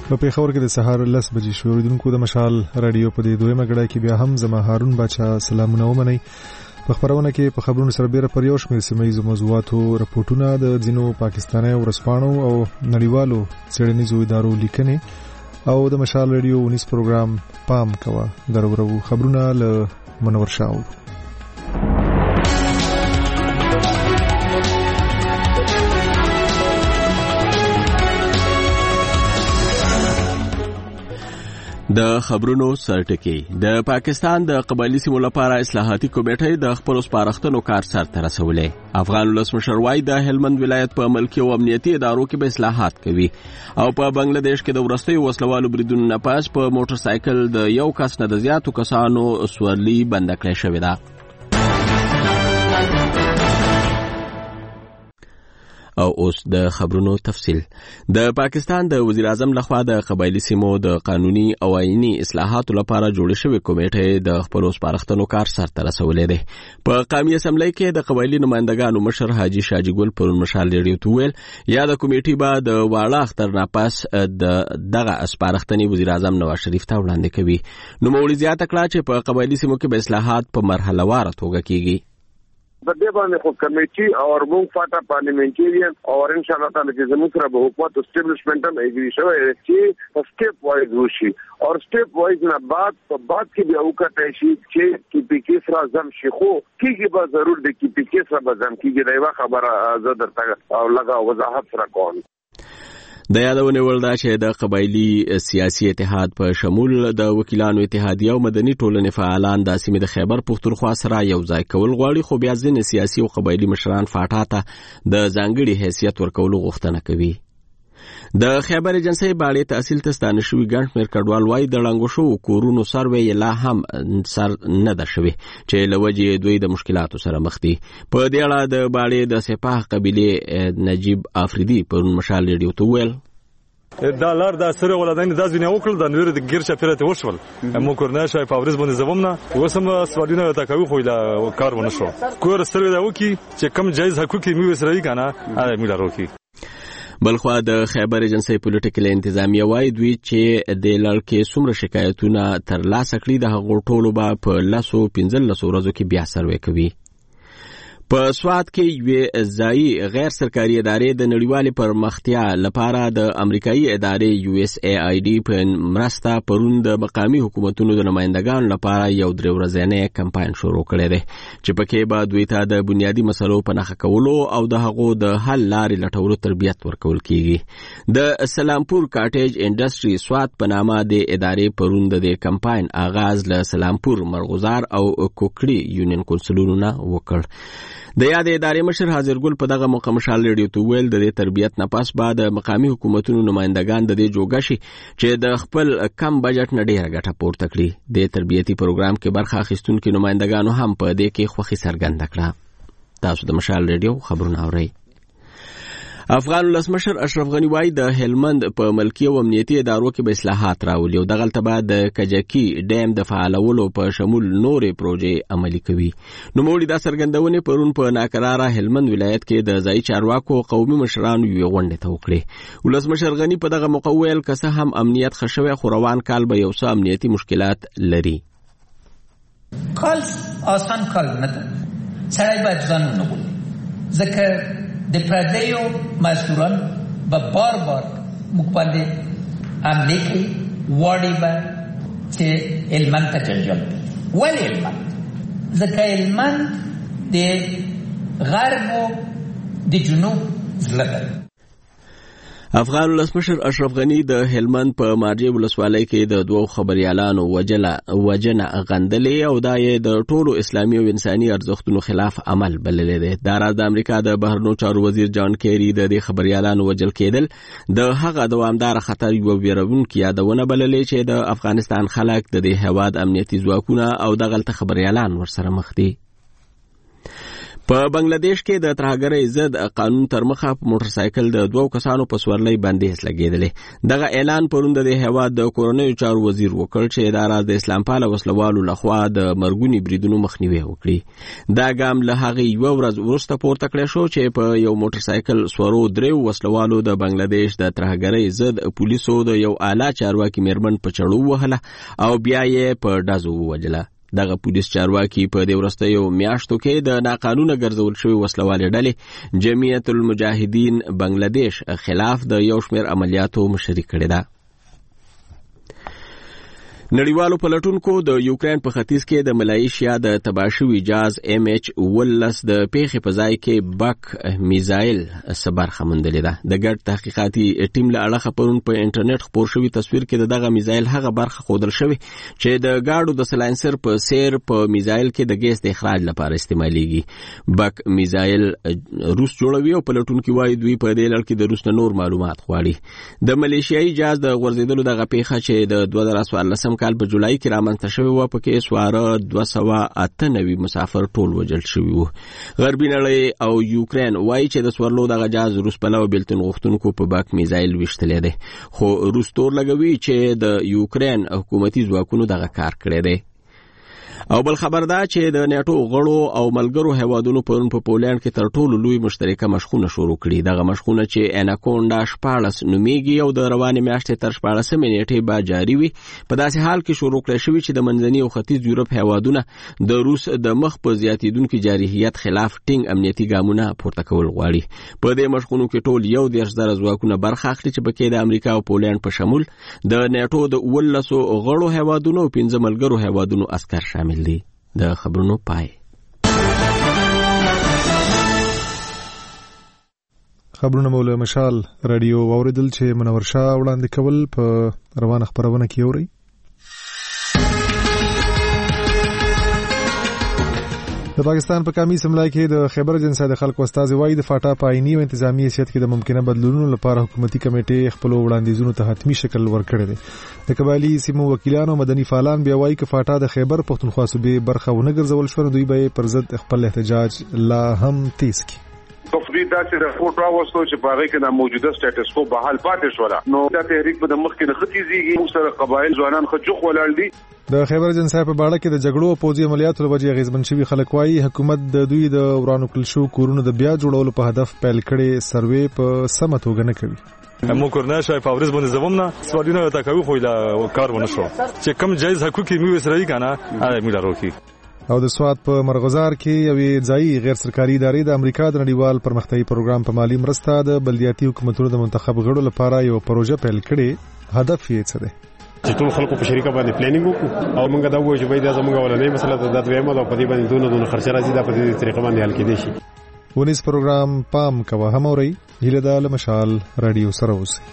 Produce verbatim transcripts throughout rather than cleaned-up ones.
په پیښور کې د سهار لس بجې شو. اوریدونکو د مشال رادیو په دې دویمه غړای کې بیا هم زما هارون بچا سلامونه ومنئ. په خبرونه کې په خبرونو سره بیره پر یو شمېر سیمه ییزو موضوعاتو راپورټونه د ځینو پاکستاني ورسپانو او نړیوالو څېړنیزو ادارو لیکنې او د مشال رادیو ونیس پروګرام پام کوه درورو خبرونه له منور شاو. د خبرونو سرټکی. د پاکستان د قبایلی سیمو لپاره اصلاحاتي کمیټې د خپل سپارښتنو کار سرته رسولې. افغان ولسمشر وایي د هلمند ولایت په ملکي او امنیتي ادارو کې به اصلاحات کوي او په بنگلاديش کې د ورستیو وسلوالو بریدونو نه پس په موټر سایکل د یو کس نه د زیاتو کسانو سورلي بند کړې شوې ده. او اوس د خبرونو تفصیل. د پاکستان د وزیر اعظم لخوا د قبایلی سیمو د قانوني او آئینی اصلاحاتو لپاره جوړ شوې کمیټې د خپل سپارښتنو کار سرته رسولې ده. په قومي اسمبلی کې د قبایلی نمائندګانو مشر حاجی شاجي ګل پرون مشال لري ویل یا د کمیټې به د واړه اختر نه پس د دغه سپارښتنې وزیر اعظم نواز شریف ته وړاندې کوي. نو مولوی زیاته کړه چې په قبایلی سیمو کې به اصلاحات په مرحله وار توګه کیږي. بدے باندې خو کمیټي او موږ فاټا پارلیمنټریان او ان شاء الله تعالی چې زموږ سره به حکومت اسټابلیشمنت هم اګری شوی چې سټیپ وایز وشي او سټیپ وایز نه بعد په بعد کې به وکړای شي چې کی پی کې سره زم شي خو کیږي به ضرور د کی پی کې سره زم کیږي دا یو خبره زه درته او لږه وضاحت سره کوم. د یادونه ولدا چې د قبایلی سیاسي اتحاد په شمول د وکیلانو اتحادیه او مدني ټولنې فعالان د سیمې د خیبر پختونخوا سره یو ځای کول غواړي خو بیا ځینې سیاسي او قبایلی مشران فاټا ته د ځانګړي حیثیت ورکولو غوښتنه کوي. د خیبر ایجنسی باندې تحصیل ته ستانه شوی ګڼ شمېر کډوال وایي د ړنګو شوو کورونو سروې لا هم سر نه ده شوی چې له وجې دوی د مشکلاتو سره مخ دي. په دې اړه د باندې د سپاه قبیلې نجیب افریدي پرون مشال ریډیو ته ویل دا لار د سره ولادین د ځینې وکړل د نور د ګیر چاپیرته وشول مو کورنه شای فابریز باندې زوم نه وسم سوالونه تا کوي خو لا کار ونه شو کور سره دا وکی چې کم جایز حقوقي می وسره کنه ا می لارو کی. بلخوا د خیبر ایجنسی پولیټیکل انتظامیه وایي دوی چې د لړکې څومره شکایتونه تر لاسه کړي د هغو ټولو به په لسو پنځلسو ورځو کې بیا سروې کوي. په سوات کې یوې ځایي غیر سرکاري ادارې د نړیوالې پرمختیا لپاره د امریکایي ادارې یو اس ای آی ډي په مرسته پرون د مقامي حکومتونو د نمائندګانو لپاره یو درې ورځنی کمپاین شروع کړی دی چې پکې به دوی ته د بنیادي مسلو په نښه کولو او د هغو د حل لارې لټولو تربیت ورکول کیږي. د سلامپور کاټیج انډستری سوات په نامه د ادارې پرون د دې کمپاین آغاز له سلامپور مرغوزار او کوکړي یونین کونسلونو نه وکړ. د یاد ادارې مشر حاضر ګل په دغه موقع مشال ریډیو ته ویل د دې تربیت نه پس بعد مقامي حکومتونو نمائندګان د دې جوګه شي چې د خپل کم بجټ نه ډیره ګټه پورته کړي. د تربیتي پروګرام کې برخه اخیستونکو نمائندګانو هم په دې کې خوښي څرګنده کړه. تاسو د مشال ریډیو خبرونه اورئ. افغان ولسمشر اشرف غنی وایي د هلمند په ملکي او امنیتي ادارو کې به اصلاحات راولي او دغلته به د کجکی ډیم د فعالولو په شمول نورې پروژې عملي کوي. نوموړي دا څرګندونې پرون په ناکراره هلمند ولایت کې د ځایي چارواکو قومي مشرانو یوې غونډې ته وکړې. ولسمشر غنی په دغه موقع ویل که څه هم امنیت ښه شوی خو روان کال به یو څه امنیتي مشکلات لري. کال آسان کال نه ده سړی باید ځان ونه بولي ځکه د پردیو مزدوران به بار بار موږ باندې حملې کوي واړې به چې هلمند ته جنجال کوي. ولې هلمند؟ ځکه هلمند د غرب او د جنوب زړه ده. افغان ولسمشر اشرف غنی د هلمند په مارجې ولسوالۍ کې د دوو خبريالانو وجله وجنه غندلې او دا یې د ټولو اسلامي او انساني ارزښتونو خلاف عمل بللی دی. دا راز د امریکا د بهرنیو چارو وزیر جان کیری د دې خبريالانو وجل کېدل د هغه دوامدار خطر یو ویرونکې یادونه بللې چې د افغانستان خلک د دې هواد امنیتي ځواکونه او د غلط خبريالان ورسره مخ دي. په بنگلاديش کې د ترهګرۍ ضد قانون تر مخه په موټر سایکل د دوو کسانو په سورلۍ باندې لګېدلې. دغه اعلان پرون د هیواد د کورنیو چارو وزیر وکړ چې دا راز د اسلام پاله وسلوالو لخوا د مرګونی بریدونو مخنیوي وکړي. دا ګام له هغې یوه ورځ وروسته پورته کړی شو چې په یو موټر سایکل سورو دریو وسلوالو د بنگلاديش د ترهګرۍ ضد پولیسو د یو اعلی چارواکي میرمن په چړو وهله او بیا یې په ډزو ووجله. دغه پولیس چارواکي په دې وروستیو میاشتو کې د ناقانونه ګرځول شوي وسلوالې ډلې جمعیت المجاهدین بنگلاديش خلاف د یو شمېر عملیاتو مشري کړې ده. نړیوالو پلټونکو د یوکرين په ختیځ کې د ملایشیا د تباشوي جاز ام ایچ ولس د پیښې په ځای کې بک میزایل صبر خمندلې ده. د ګډ تحقیقاتي ټیم له اړخه پرون په انټرنیټ خپور شوی تصویر کې دغه میزایل هغه برخه خودل شوی چې د گاډو د سلاینسر په سیر په میزایل کې د ګیس د اخراج لپاره استعماليږي. بک میزایل روس جوړوي او پلټونکو وايي دوی په دې لړ کې د روس نور معلومات غواړي. د ملایشیایي جاز د غورځیدلو دغه پیښه چې د دوه زره څوارلسم کال په جولای کې رامنځته شوی و پکې سواره دوه سوه اته نوي مسافر ټول وژل شوي وو. غربي نړۍ او یوکرين وایي چې د سورلو دغه جاز روس پلوه بیلتون غوښتونکو په باک میزایل ویشتلی دی، خو روس تور لګوي چې د یوکرين حکومتي ځواکونو دغه کار کړی دی. او بل خبر دا چې د نیټو غړو او ملګرو هیوادونو پرون په پولند کې تر ټولو لوی مشترکه مشخونه شروع کړي. دغه مشخونه چې اناکونډا شپاړس نومیږي او د روانې میاشتې تر شپاړسمې نیټې به جاري وي. په داسې حال کې شروع کړی شوي چې د منځني او ختیځ یورپ هیوادونه د روس د مخ په زیاتېدونکي جارحیت خلاف ټینګ امنیتي ګامونه پورته کول غواړي. په دې مشخونو کې ټول یو دېرش زره ځواکونه برخه اخلي چې پکې د امریکا او پولند په شمول د نیټو د اوولسو غړو هیوادونو او پنځه ملګرو هیوادونو عسکر شامل دي. د خبرونو پای. خبرونه مولا مشال رادیو اوریدل چې منور شاه وړاندې کول په روانه خبرونه کې اوري. د پاکستان په کمی سملای کې د خیبر اجنسی د خلکو استازي وایي د فاټا په عیني او انتظامی حیثیت کې د ممکنه بدلونونو لپاره حکومتي کمیټې خپل وړاندیزونو ته حتمی شکل ورکړی دی. د قبایلی سیمو وکیلان او مدني فعالان بیا وایي چې فاټا د خیبر پښتونخوا صوبې برخه ونه ګرځول شو، دوی به پر ضد خپل احتجاج لا هم تیز کړي. تفریح داسې رپورټ راوستو چې په هغه کې د موجوده سټیټس کو بحال پاتې شو. نو دا تحریک په د مخ کې نه ختیږي، موږ سره قبایل ځوانان خجوخ ولاړ دي. د خیبر اجنسی په باړه کې د جګړو او پوځي عملیاتو لوجې غیزمن شوي خلک وایي حکومت د دوی د ورانو کړل شو کورونو د بیا جوړولو په هدف پیل کړي سروې په سمه توګه نه کوي. مو کورناشای فاورز باندې زومنا سوالونه تا کوي خو لا کار ونه شو چې کم جایز حقوقي مو وسرای کنه هغه موږ راوکی. او د سواد په مرغزار کې یوې ځایي غیر سرکاري ادارې د امریکا د نړیوال پرمختیایي پروګرام په مالی مرسته د بلدیاتي حکومتونو د منتخب غړو لپاره یو پروژه پیل کړې. هدف یې څه دی؟ چې ټول خلکو په شریکه باندې پلانینګ وکړو او موږ دا وایو چې باید زموږ ولنې مسله د دویمه او په دې باندې دونه دونه خرچه راځي دا په دې طریقه باندې حل کېدی شي. ونیس پروګرام پام کوه هم اوري هله د مشال رادیو سره اوسئ.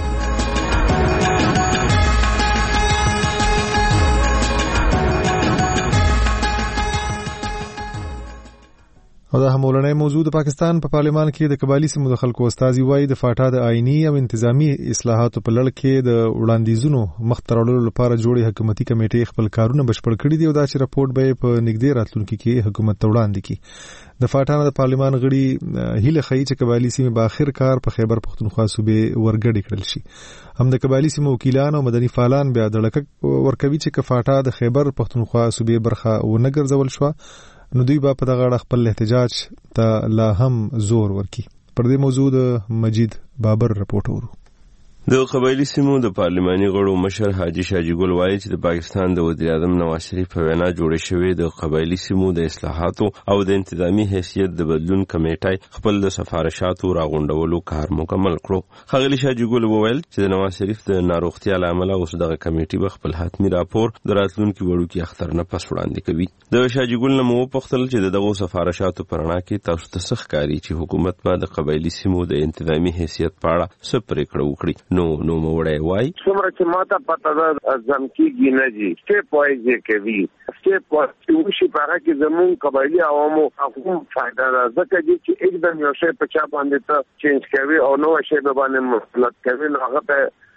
او دا همولنې موضوع د پاکستان په پارلمان کې د قبایلی سیمو د خلکو استازي وایي د فاټا د آئینی او انتظامی اصلاحاتو په لړ کې د وړاندیزونو مخ ته وړلو لپاره جوړې حکومتي کمیټې خپل کارونه بشپړ کړي دي او دا چې راپورټ به په نږدې راتلونکي کې حکومت ته وړاندې کړي. د فاټا د پارلمان غړي هیله ښیي چې قبایلی سیمې په اخر کار په خیبر پښتونخوا صوبې ورګډې کړل شي. هم د قبایلی سیمو وکیلان او مدني فعالان بیا د لکه ورکوي چې فاټا د خیبر پښتونخوا صوبې برخه ونه ګرځول شو نو دوی به په دغه اړه خپل احتجاج ته لا هم زور ورکړي. پر دې موضوع د مجید بابر رپورټ ورو. د قبایلی سیمو د پارلماني غړو مشر حاجی شاجی ګل وایي چې د پاکستان د وزیر اعظم نواز شریف په وینا جوړې شوې د قبایلی سیمو د اصلاحاتو او د انتظامی حیثیت د بدلون کمیټه خپل د سفارشاتو راغونډولو کار مکمل کړو. ښاغلي شاجی ګل وویل چې د نواز شریف د ناروغتیا له امله اوس دغه کمیټه به خپل حتمي راپور د راتلونکي وړوکي اختر نه پس وړاندې کوي. د شاجی ګل نه مو وپوښتل چې دغه سفارشاتو په رڼا کې تاسو ته څه ښکاري چې حکومت به د قبایلی سیمو د انتظامی حیثیت په اړه څه پرېکړه وکړي. نو نو موړی وای څومره چې ماته پته ده ځمکېږي نه جي سټیپ وایز یې کوي سټیپ وایز شي په هغه کې زموږ قبایلي عوامو هم فایده ده ځکه چې एकदम یو شی په چا باندې ته چینج کوي او نو شی به باندې مطلب کوي نو هغه ته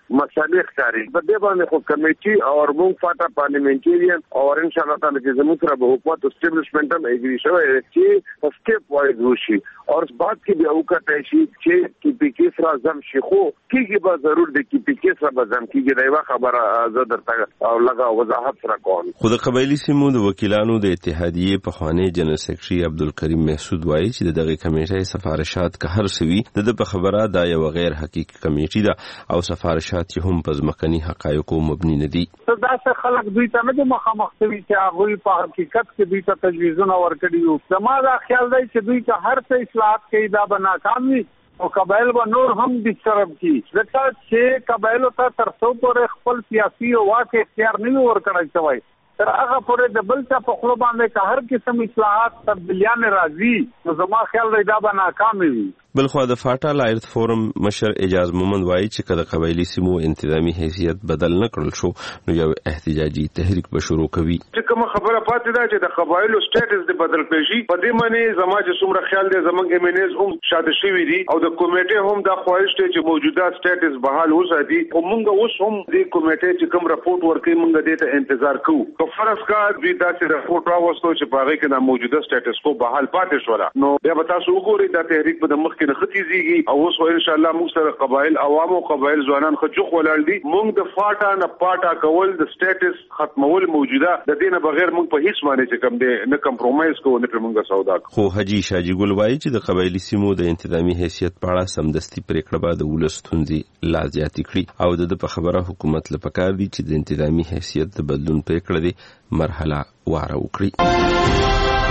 مسالې ښکاري. په دې باندې خو کمیټي او موږ فاټا پارلیمنټریان او ان شاء الله تعالی چې زموږ سره به حکومت اسټابلیشمنت هم اګری شوی چې په سټیپ وایز وشي او بعد کې بیا وکړای شي چې کی پی کې سره زم شي خو کېږي به ضرور د کی پی کې سره به زم کېږي دا یو خبره زه درته او لږه وضاحت سره کوم. خو د قبایلی سیمو د وکیلانو د اتحادیې په خوانی جنرال سیکریټري عبدالکریم محسود وایي چې دغه کمیټې سفارشات که هر سوي د په خبره دا یو غیر حقیقي کمیټې ده او سفارشات هم په ځمکني حقایقو مبني نه دي. دا څه خلک دوی ته نه مخامخ شوي چې هغه په حقیقت کې دوی ته تجویزونه ورکړي وو. زما دا خیال دی چې دوی ته هر څه اصلاحات کوي دا به ناکام وي او قبایل به نور هم ډسټرب کی ځکه چې قبایلو ته تر څو پورې خپل سیاسي او واک اختیار نه ورکړی شوی تر هغه پورې د بل څه په خپل باندې که هر قسم اصلاحات تبدیلیان راځي نو زما خیال دی دا به ناکام وي. بلخو د فاټا لایرت فورم مشر اجاز مومند وایي چې کله قبایلی سیمو انتظامی حیثیت بدل نه کړل شو نو یو احتجاجي تحریک به شروع کوي. چې کوم خبره پاتې ده چې د قبایلو سټیټس د بدل کړي په دې معنی زما چې څومره خیال دی زمونږ ایمنز هم شاده شوی دي او د کمیټې هم د خواهش ته چې موجوده سټیټس بحال وساتي او موږ اوس هم د کمیټې چې کوم راپورټ ورکړي موږ دې ته انتظار کوو. که فرض کا دوی داسې راپورټ راوستو چې په هغه کې د موجوده سټیټس کو بحال پاتې شول نو بیا به تاسو وګورئ دا تحریک به د مخ نه ختیږي او اوس ان شاء الله موږ سره قبایل عوام او قبایل ځوانان خجوخ ولر دي موږ د فاټا نه پاټا کول د سټیټس ختمول موجوده د دې نه بغیر موږ په هیڅ باندې چې کوم دي نه کمپرومایز کوو نه موږ سودا خو حاجی شاجی ګل وایي چې د قبایلی سیمو د انتظامی حیثیت په اړه سمدستي پریکړه به د ولستونځي لا زیات کړي او د په خبره حکومت لپاره دي چې د انتظامی حیثیت د بدلون پریکړه دي مرحله واره وکړي.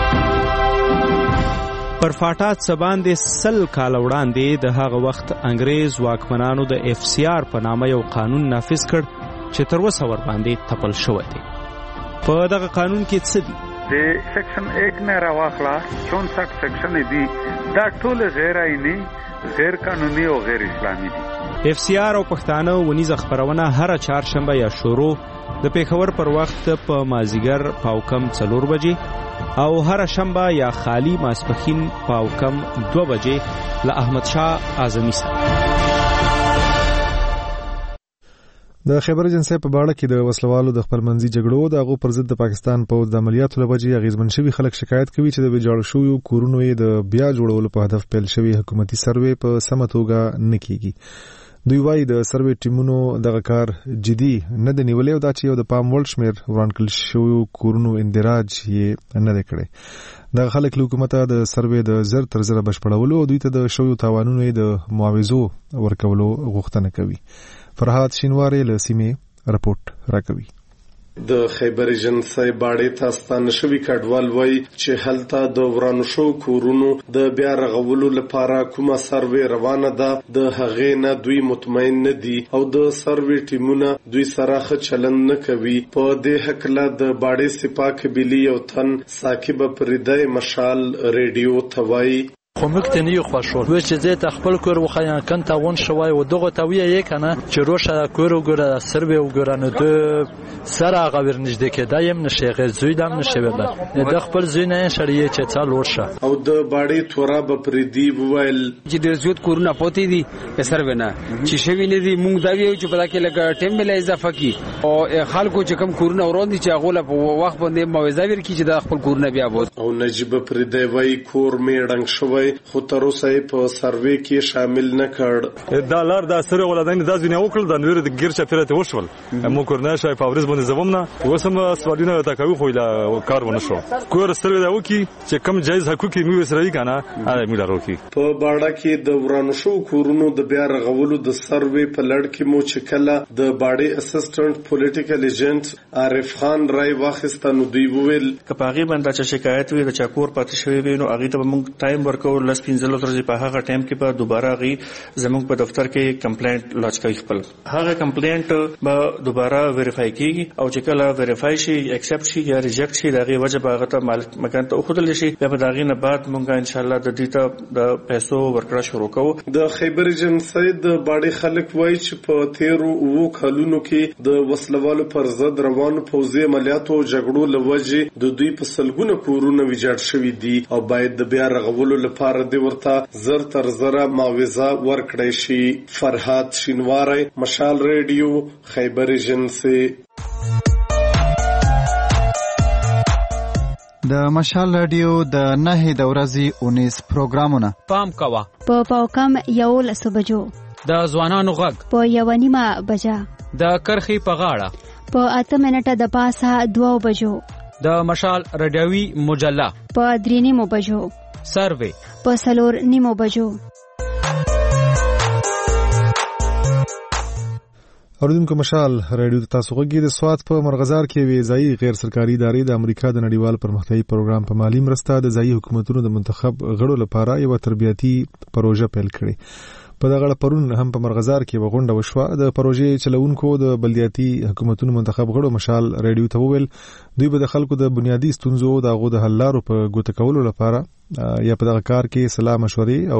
پر فاټات سباندې سل کال وړاندې د هغه وخت انګريز واکمنانو د اف سی آر په نامه یو قانون نافذ کړ چې تر اوسه ور باندې تپل شوی دی. په دغه قانون کې څه دي؟ د سیکشن ایک نه راوخلا چونسठ سیکشن دي دا ټول غیر آئینی غیر قانوني او غیر اسلامي دي. اف سی آر او پښتانه ونیزه خبرونه هر چهارشنبه یا شروع د پیښور پر وخت په مازیګر پاو کم څلور بجې او هر شنبه یا خالی ماسپخین پاو کم دو بجې له احمد شاه اعظمي سره. د خیبر ایجنسی په باړه کې د وسلوالو د خپلمنځي جګړو د هغو پر ضد د پاکستان پوځ د عملیاتو لوجې اغیزمن شوي خلک شکایت کوي چې د ویجاړ شویو کورونو یې د بیا جوړولو په هدف پیل شوی حکومتي سروې په سمه توګه نه کیږي. دوی وايي د سروې ټیمونو دغه کار جدي نه دی نیولې او دا چې یو د پام وړ شمېر ورانکل شویو کورونو اندراج یې نه دی کړی. دغه خلک له حکومته د سروې د زر تر زره بشپړولو او دوی ته د شویو تاوانونو د معاوضو ورکولو غوښتنه کوي. فرهاد شینواری له سیمې رپورټ راکوي. د خیبر ایجنسی باړې ته ستانه شوي کډوال وایي چې هلته د ورانو شو کورونو د بیا رغولو لپاره کومه سروې روانه ده د هغې نه دوی مطمئن نه دي او د سروې ټیمونه دوی سره ښه چلند نه کوي. په دې هکله د باړې سپاه قبیلې یو تن ساکب پریدی مشال ریډیو ته وایي خو موږ ته نه خوښ شو و چې زه ته خپل کور وخایم کنه ون شوی و دغه تویه یک نه چې روشه کور وګوره سروې وګوره نو د سره غویر نږدې کېدایم نشه غزوی دم نشه ولا د خپل زینه شریعه چې څال ورشه او د باړې تورا به پردی وویل چې د زیات کورونه پوتې دي سروې نه چې شوی نه دي موږ دا ویو چې په لکه لګ ټیم مل اضافه کی او خلکو چې کم کورونه وروندي چې غوله په وخت باندې موعظه ورکړي چې د خپل کورونه بیا وو او نجيب پردی وای کور می ډنګ شوی خو تر اوسه په سروې کې شامل نه کړ. دا لار د سره ولادین د ځینې وکړل د نور د ګیر چاپیرته وشول مو کورنه شای فابریز باندې زومنه وسم سوالونه تا کوي خو لا کار ونه شو کور سره دا وکی چې کم جایز حقوقي مې وسرای کنه اره مې لارو کی په باړه کې د ورانو شو کورونو د بیا رغولو د سروې په لړ کې مو چې کله د باړې اسسټنټ پولیټیکل ایجنټ عارف خان رای واخستانو دی ویل کپاغي باندې چې شکایت وي د چاکور پاتې شوی وي نو هغه ته موږ ټایم ورکول لس پنځلس ورځې په هغه ټایم کې په دوباره غي زموږ په دفتر کې کمپلینټ لاچ کوي خپل هغه کمپلینټ به دوباره ویریفای کیږي او چې کله ویریفای شي ایکسپټ شي یا ریجیکټ شي دغه وجه به هغه ته مالک مکان ته خودل شي بیا په دغه نه بعد موږ ان شاء الله د دې ته د پیسو ورکړه شروع کوو. د خیبر ایجنسی د باړې خلک وایي چې په تیرو وو کلونو کې د وسلوالو پر ضد روانو پوځي عملیاتو جګړو لوجه د دوی په سلګونه کورونه ویجاړ شوي دي او باید د بیا رغولو لپاره لپاره د ورته زر تر زره معاوضه ورکړی شي. فرهاد شینواری، مشال ریډیو، خیبر ایجنسی. د مشال رادیو د نهي د ورځې اونیس پروګرامونه پام کوه په پاوکم یو لسو بجو، د ځوانانو غږ په یو نیمه بجه، د کرخي په غاړه په اته منټه د پاسه دوه بجو، د مشال رادیوي مجله په درې نیمو بجو، سروي په څلور نیمو بجو. اوریدونکو مشال رادیو تاسو غږی د سوات په مرغزار کې وی ځای غیر سرکاري ادارې د امریکا د نړیوال پرمختیايي پروګرام په مالی مرسته د ځای حکومتونو د منتخب غړو لپاره یو تربیتی پروژه پیل کړې. په دغه پرون هم په مرغزار کې وغونډه وشوه. د پروژې چلونکو د بلدیاتي حکومتونو منتخب غړو مشال رادیو ته وویل دوی به د خلکو د بنیادی ستونزو د غو د حل لارو په ګوته کولو لپاره یا په دغه کار کې صلاح مشورې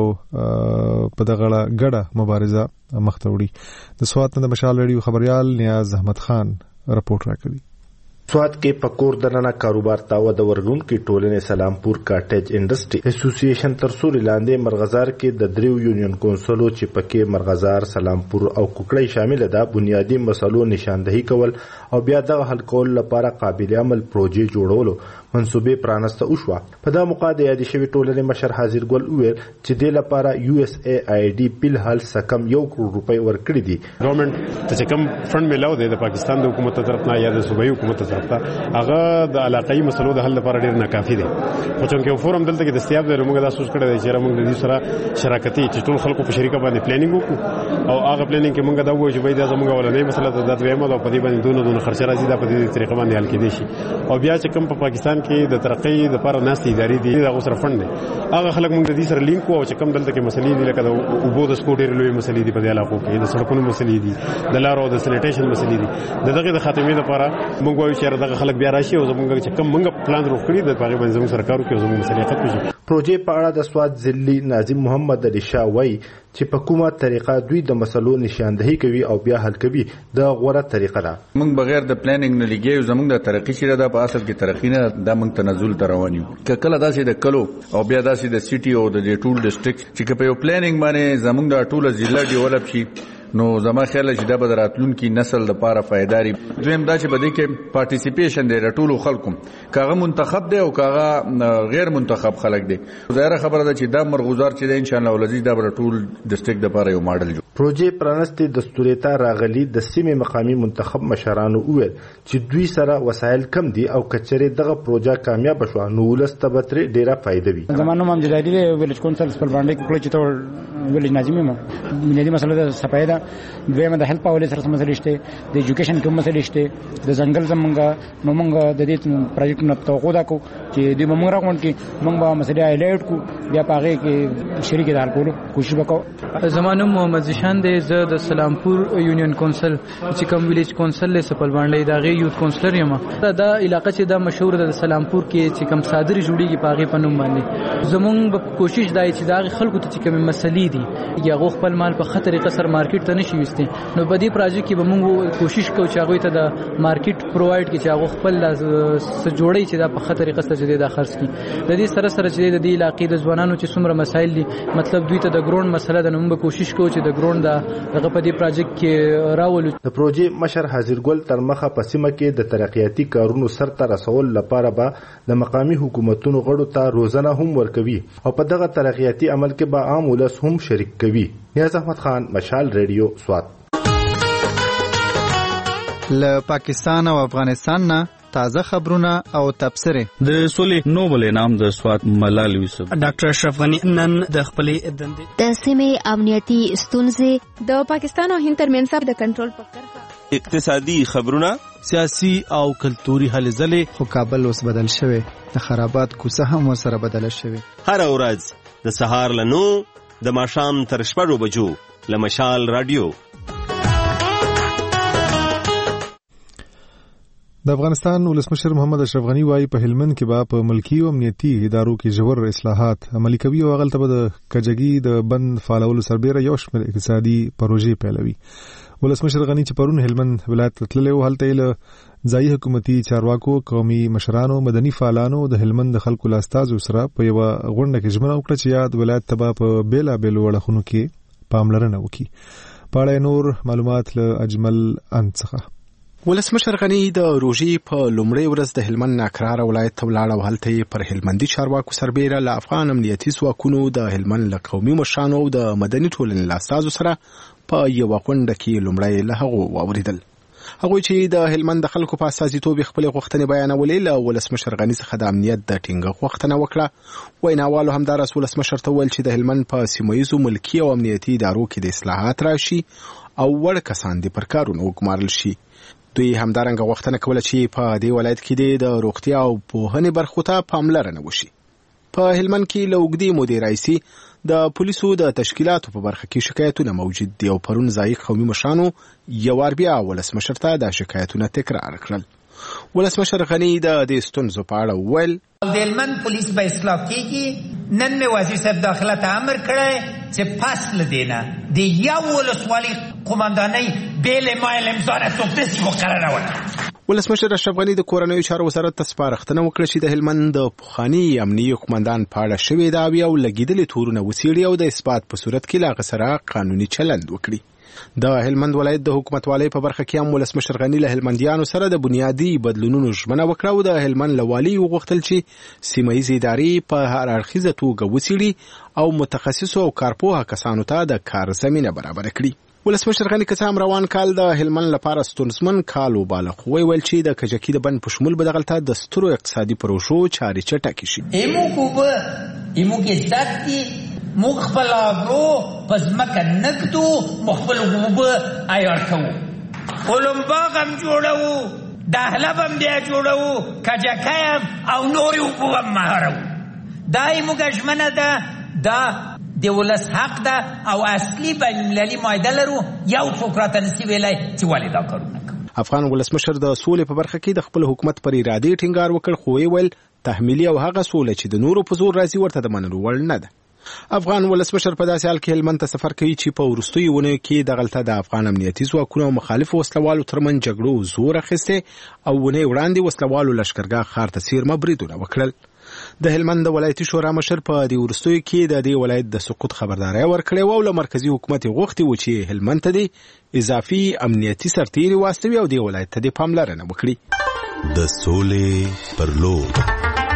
او په دغه ګډه مبارزه مخته وړي. د سوات نه د مشال رادیو خبريال نیاز احمد خان رپورټ راکوي. سوات کې پکور دننه کاروبار تاوه د ورګون کې ټولنې سلامپور کاټیج انډستری اسوسییشن تر سوري لاندې مرغزار کې د دریو یونین کونسلو چې پکې مرغزار، سلامپور او کوکړی شامل ده بنیادی مسلو نشاندهي کول او بیا د حل کول لپاره قابل عمل پروژې جوړولو منصوبې پرانسته وشوه. په دا موقع د یادې شوی ټولنې مشر حاضر ګل وویل چې د لپاره یو اس ای آی ډي بل حل سکم یو کروڑ روپۍ ورکړي دي. ګورنمنت ته کوم فند ملاو دی د پاکستان د حکومت طرفنا یا د صوبایي حکومت طرفنا هغه د علاقائی مسلو د حل لپاره ډیر ناکافي دي. خو چې فورم دلته کې دستیاب دی موږ دا سوچ کړی دی چې موږ د دې سره شراکتي چې ټول خلکو په شریکه باندې پلانینګ وکړو او هغه پلانینګ کې موږ دا وایو چې باید زموږ ولنې مسله د دویمه او په دې باندې دونه دونه خرچ راځي دا په دې طریقه باندې حل کېدی شي. او بیا چې کوم په پاکستان کې د ترقۍ د لپاره ناستې ادارې دي دا غوسره فند دي هغه خلک موږ د دې سره لینک او چې کوم دلته کې مسلې دي لکه د اوبو د سکوټر لوي مسلې دي په دې علاقو کې د سړکونو مسلې دي د لارو د سینیټیشن مسلې دي د دغه د خاتمې لپاره موږ وایو چې دغه خلک بیا راشي او زموږ چې کوم موږ پلان روغ کړی د باغ باندې زموږ سرکارو کې زموږ مسلې ختم شي. پروژې په اړه د سواد ضلعي ناظم محمد علي شاه وایي چې په کومه طریقه دوی د مسلو نشاندهي کوي او بیا حل کوي د غوړه طریقه ده. موږ بغیر د پلانینګ نه لګیو زموږ د ترقی شیره ده په اصل کې ترقی نه د موږ تنزل تروانیو کله داسې د کلو او بیا داسې د سیټي او د ټول ډیسټریکټ چې په یو پلانینګ باندې زموږ د ټول ضلع ډیولپ شي نو زما خیال چې دا به راتلونکي نسل لپاره فائداري. دویم دا چې بده کې پارټیسیپیشن دی د ټولو خلکو کاغه منتخب دی او کاغه غیر منتخب خلک دی. ظاهر خبره ده چې دا مرغوزار چې دی ان شاء الله ولزي دا به ټول ډیسټریکټ لپاره یو ماډل جوړ. پروژې پرانستې دستوري ته راغلي د سیمې مقامي منتخب مشرانو وویل چې دوی سره وسایل کم دي او کچره دغه پروژه کامیاب شوه نو ولسته به تر ډیره فائدې وي. زمانو مام جدادي ویلج کونسل خپل باندې کړی چې ته ویلج ناظمي ما بنیادی مسله د صفای ده دویمه د هیلپ پاولې سره مسلې شته د ایجوکیشن کوم مسلې شته د ځنګل زمونږه نو مونږ د دې پروجیکټ نه توقع دا کو چې د مونږ راغون کې مونږ به مسلې هایلایټ کو بیا پاره کې شریک دار کولو کوشش وکړو. زمانو محمد زشان دی زه د سلامپور یونین کونسل چې کوم ویلیج کونسل له سپل باندې دا غي یوت کونسلر یم. دا علاقې چې دا مشهور ده د سلامپور کې چې کوم صادري جوړیږي پاغه پنوم باندې زمونږ به کوشش دای چې دا خلکو ته چې کوم مسلې دي یا غو خپل مال په خطر قصر مارکیټ ته نشي وسته نو په دې پروژه کې به موږ کوشش کوو چې هغه ته د مارکیټ پرووایډ کړي چې هغه خپل س جوړي چې دا په خطر قصر چې دا خرڅ کړي. د دې سره سره چې د دې علاقې د ځوانانو چې څومره مسایل دي مطلب دوی ته د ګراوند مسله د نوم به کوشش کوو چې د ګراوند دغه په دې پروژه کې راولو. د پروژې مشر حاضر ګل تر مخه په سیمه کې د ترقیاتي کارونو سرته رسول لپاره به د مقامی حکومتونو غړو ته روزانه هم ورکوي او په دغه ترقیاتي عمل کې به عام ولس هم شریک کوي. نیاز احمد خان، مشال ریډیو، سوات. له پاکستان او افغانستان نه تازه خبرونه او تبصره. د سولې نوبل انعام د سوات ملال یوسف ډاکټر اشرف غنی نن د خپلې دندې د سیمې امنیتي ستونزې د پاکستان او هند ترمنځ د کنټرول په کرښه اقتصادي خبرونه سیاسي او کلتوري هلې ځلې. خو کابل اوس بدل شوی د خرابات کوڅه هم وسره بدل شوی. هر ورځ د سهار لنو د ماښام تر شپږو بجو له مشال رادیو. د افغانستان ولسمشر محمد اشرف غنی وايي په هلمند کې به په ملکی او امنیتي ادارو کې ژور اصلاحات عملي کوي او هغه ته د کجګي د بند فعالولو سربېره یو شمېر اقتصادي پروژې پیلوي. ولسمشر غنی چې پرون هلمند ولایت تللی و هلته له ځایي حکومتي چارواکو، قومي مشرانو، مدني فعالانو د هلمند د خلکو له استازو سره په یوه غونډه کې ژمنه وکړه چې یاد ولایت ته به په بېلابېلو اړخونو کې پاملرنه وکړي. په اړه نور معلومات له اجمل اند څخه. ولسمشر غنی د روژې په لومړۍ ورځ د هلمند ناکراره ولایت ته ولاړ او هلته یې پر هلمندي چارواکو سربېره له افغان امنیتي ځواکونو، د هلمند له قومي مشرانو او د مدني ټولنې له استازو سره په یوه غونډه کې لومړی له هغو واورېدل. هغوی چې د هلمند د خلکو په استازیتوب خپلې غوښتنې بیانولې، له ولسمشر غني څخه د امنیت د ټینګښت غوښتنه وکړه. ویناوالو همداراز ولسمشر ته وویل چې د هلمند په سیمه ییزو ملکي او امنیتي ادارو کې د اصلاحات راشي او وړ کسان دې پر کارونو وګمارل شي. دوی همدارنګه غوښتنه کوله چې په دې ولایت کې د روغتیا او پوهنې برخو ته پاملرنه وشي. په هلمند کې له اوږدې مودې راهیسې د پولیسو د تشکیلاتو په برخه کې شکایتونه موجود دي او پرون ځایي قومي مشرانو یو وار بیا ولسمشر ته دا شکایتونه تکرار کړل. ولسمشر غني د دې ستونزو په اړه وویل د هلمند پولیس به اصلاح کیږي. نن مې وزیر صاحب داخله ته امر کړی چې پس له دې نه د یو ولسوالي قماندانۍ بېلې مایل امضا نه څوک داسې مقرره وکړي. ولسمشر اشرف غني د کورنیو چارو وزارت ته سپارښتنه وکړه چې د هلمند د پخواني امنیي قماندان په اړه شوې دعوې او لګېدلې تورونه وڅېړي او د اثبات په صورت کې له هغه سره قانوني چلند وکړي. د هلمند ولایت د حکومتوالۍ په برخه کې هم ولسمشر غني له هلمندیانو سره د بنیادي بدلونونو ژمنه وکړه او د هلمند له والي وغوښتل چې سیمه ییزې ادارې په هر اړخیزه توګه وڅېړي او متخصصو او کارپوهه کسانو ته د کار زمینه برابره کړي. ولسمشر غني که څه هم روان کال د هلمند لپاره ستونزمن کال وباله، خو ویل چې د کجکي د بند په شمول به دغلته د سترو اقتصادي پروژو چارې چټکې شي. ایمو کوبه ایمو کې ذاتي موږ خپل آبرو په ځمکه نږدو، موږ خپل اوبه عیار کوو، اولمباغ هم جوړوو، دهلب هم بیا جوړوو، کجکی هم او نورې اوبه هم مهاروو. دا یې موږ ژمنه ده، دا د ولس حق ده او اصلي بین المللي معاهده لرو. یو څوک راته نشي ویلی چې ولې دا کارونه کوو. افغان ولسمشر د سولې په برخه کې د خپل حکومت پر ارادې ټینګار وکړ، خو یې ویل تحمیلي او هغه سوله چې د نورو په زور راځي ورته د منلو وړ نه ده. افغان ولسمشر په داسې حال کې هلمند ته سفر کوي چې په وروستیو اونیو کې دغلته د افغان امنیتي ځواکونو او مخالفو وسلوالو ترمنځ جګړو زور اخیستی او ونې وړاندې وسلوالو لښکرګاه ښار ته څیرمه بریدونه وکړل. د هلمند د ولایتي شورا مشر په دې وروستیو کې د دې ولایت د سقوط خبرداری ورکړې و او له مرکزي حکومت یې غوښتي و چې هلمند ته د اضافي امنیتي سرتیري واستوي او دې ولایت ته د پاملرنه وکړي. د سولې پر لور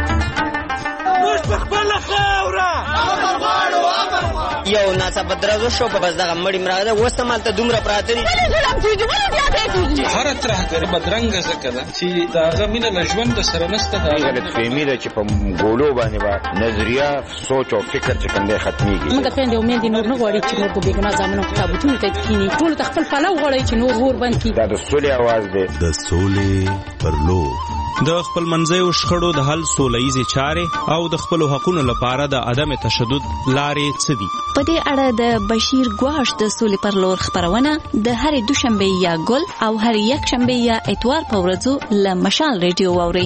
یو ناڅاپه درزو شو په بس دغه مړی مراده وسته مالته دومره پراته دي هر ترهګر بدرنګه ځکه ده چې د هغه مینه له ژوند سره نسته. د غلطفهمي ده چې په ګولو باندې به نظریه سوچ او فکر چې کوم دی ختمېږي. موږ خویندې او میندې نور نه غواړي چې موږ په بېګناه زامنو په تابوتونو ته کښېني، ټولو ته خپل پلو غواړي چې نور اور بند کړي. دا د سولې اواز دی. د سولې پر لور د خپل منځیو شخړو د حل سوله ییزې چارې او د خپلو حقونو لپاره د عدم تشدد لارې څه دي؟ په دې اړه د بشیر ګواش د سولې پر لور خپرونه د هرې دوشنبې یا ګل او هرې یکشنبې یا اتوار په ورځو له مشال ریډیو واورئ.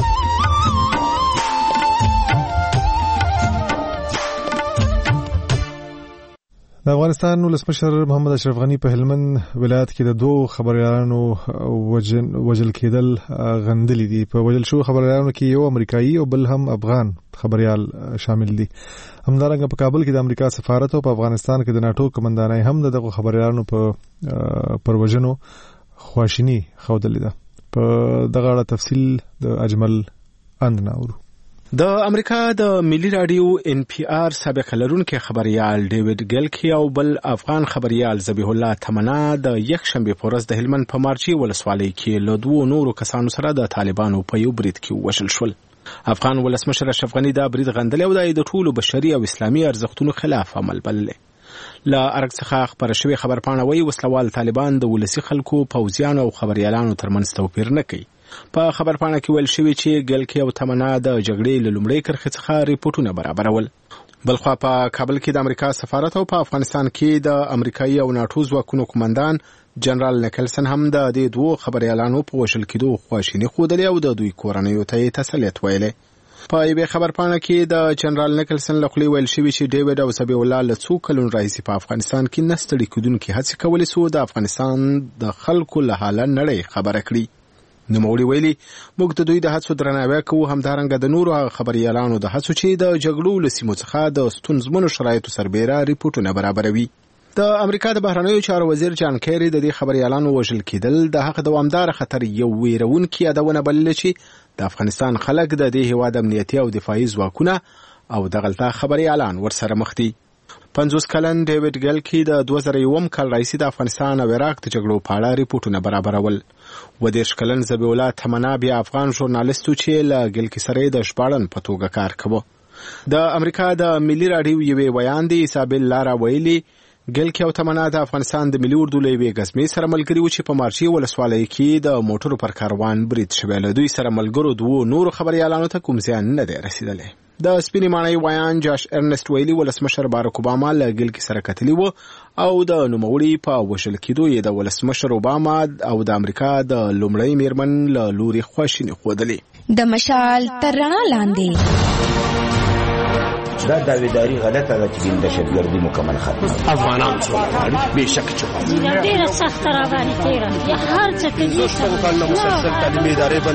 د افغانستان ولسمشر محمد اشرف غنی په هلمند ولایت کې د دوه خبريالانو وجل کېدل غندلې دي. په وجل شو خبريالانو کې یو امریکایي او بل هم افغان خبريال شامل دي. همدارنګه په کابل کې د امریکا سفارت او په افغانستان کې د ناتو کمانډانای هم دغه خبريالانو په پروژنو خواشینی خوده لیده. په دغه اړه تفصیل د اجمل اند ناورو. د امریکا د ملي رادیو ان پی آر سابق لرونکي خبريال ډیوډ ګلکی او بل افغان خبريال ذبیح الله تمنا د یک شنبه په ورځ د هلمند په مارچي ولسوالۍ کې له دوه نورو کسانو سره د طالبانو په یو برید کې وشل شول. افغان ولسمشر اشرف غنی دا برید غندل او د ټولو بشري او اسلامي ارزښتونو خلاف عمل بللی. لا ارګ څخه خبر شوی خبرپاڼه وایي وسلوال طالبان د ولسی خلکو پوځیانو او خبريالانو ترمنځ توپیر نه کوي. په خبرپاڼه کې ویل شوی چې ګلکی او تمنا د جګړې له لومړۍ کرښې څخه ریپورتونه برابرول. بلخوا په کابل کې د امریکا سفارت او په افغانستان کې د امریکایي او ناتو ځواکونو قومندان جنرال نیکلسن هم د دې دوه خبريالانو په وشل کېدو خواشیني ښودلې او د دوی کورنیو ته تسلیت ویلې. په یوه خبرپاڼه کې د جنرال نیکلسن له خولې ویل شوي چې ډیوډ او سبی الله له څو کلونو راهیسې په افغانستان کې نه ستړي کېدونکې هڅې کولې څو د افغانستان د خلکو له حاله نړۍ خبره کړي. نوموړي ویلي موږ د دوی د هڅو درناوی کوو، همدارنګه د نورو هغه خبریالانو د هڅو چې د جګړو له سیمو څخه د ستونزمنو شرایطو سربیره ریپورټونه برابروي. د امریکا د بهرنیو چارو وزیر جان کیری د دې خبریالانو وژل کېدل د هغه دوامدار خطر یو ویرونکي یادونه بللې چې د افغانستان خلک د دې هیواد امنیتي او دفاعي ځواکونه او د غلطه خبریالان ورسره مخ دي. پنځوس کلن ډیوډ ګلکی د دوه زره یو کال راهیسې د افغانستان او عراق د جګړو په اړه ریپورټونه برابرول. و دېرش کلن ذبیح الله تمنا بیا افغان ژورنالیستو چې له ګلکی سره د ژباړن په توګه کار کوي. د امریکا د ملي راډیو یوې ویان دی ایسابل لارا ویلي ګلکی او تمنا د افغانستان د ملي اردو له یوې غزمې سره ملګري و چې په مارچي ولسوالۍ کې د موټرو پر کاروان برید شوی. له دوی سره ملګرو دوو نورو خبریالانو ته کوم زیان نه دی رسیدلی. د سپینې ماڼۍ ویان جاش ارنست ویلي ولسمشر باراک اوباما له ګلکی سره کتلي و او د نوموړي په وژل کېدو یې د ولسمشر اوباما او د امریکا د لومړۍ میرمن له لوري خواشیني ښودلې. د مشال تر رڼا لاندې دا داویداری غلطه ده چې د دهشتګردي مکمل ختمه افغانان څو به شک چوي ډیره سخت راغلي تیرا یا هر څه کې څه کال نو مسلسل تعلیمي ادارې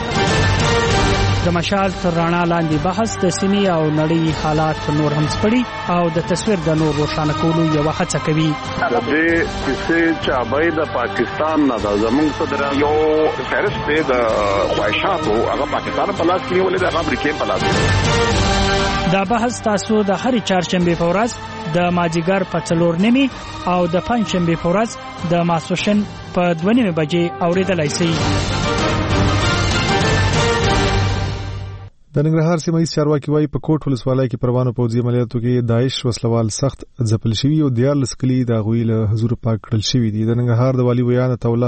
باندې د مشال تر رڼا لاندې بحث د سیمې او نړۍ حالات نور هم سپړي او د تصویر د نور روښانه کولو یو هڅه کوي. د دې چې چابای د پاکستان نه د زمونږ صدر یو فهرست دی د خواهشاتو هغه پاکستان په لاس کې ولې د امریکا په لاس. دا بحث تاسو د هرې چهارشنبې په ورځ د مازیګر په څلور نیمې او د پنجشنبې په ورځ د ماسپښین په دوه نیمې بجې اورېدلی شئ. د ننګرهار سیمه ییز چارواکي وایي په کوټ ولسوالۍ کې پروانو پوځي عملیاتو کې داعش وسلوال سخت ځپل شوي او دیارلس کلي د هغوی له حضور پاک کړل شوي دي. د ننګرهار د والي ویان عطاالله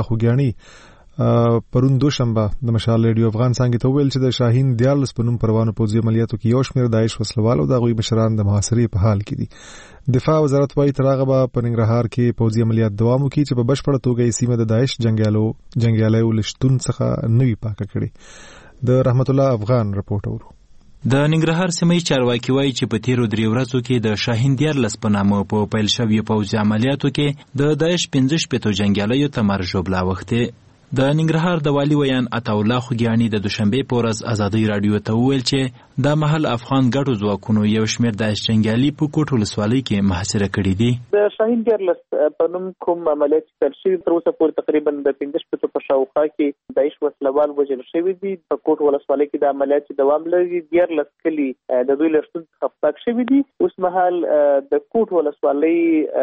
خوږیاڼي پرون دوشنبه د مشال ریډیو افغان څنګه ته ویل چې د شاهین دیارلس په نوم پروانو پوځي عملیاتو کې یو شمېر داعش وسلوال او د هغوی مشران د محاصرې په حال کې دي. دفاع وزارت وایي تر هغه به په ننګرهار کې پوځي عملیات دوام وکړي چې په بشپړه توګه یې سیمه د داعش جنګیالو جنګیالیو له شتون څخه نوي پاکه کړي. د رحمت الله افغان رپورټ اورو. د ننګرهار سیمه ییز چارواکي وایي چې په تیرو درې ورځو کې د شاهین دیارلس په نامه په پیل شویو پوځي عملیاتو کې د داعش پنځه شپېتو جنګیالیو ته مرګ ژوبله اوښتې. د ننګرهار د والي ویان عطاالله خوږیاڼي د دوشنبې په ورځ ازادۍ راډیو ته وویل چې دا مهال افغان ګډو ځواکونو یو شمېر داعش جنګیالي په کوټ ولسوالۍ کې محاصره کړي دي. د شاهین دیارلس په نوم کوم عملیات چې پیل شوي تر اوسه پورې تقریبا د پنځه شپېتو په شاوخوا کې داعش وسلوال وژل شوي دي. په کوټ ولسوالۍ کې د عملیات دوام لري. دیارلس کلي د دوی له شتون څخه پاک شوي دي. اوس مهال د کوټ ولسوالۍ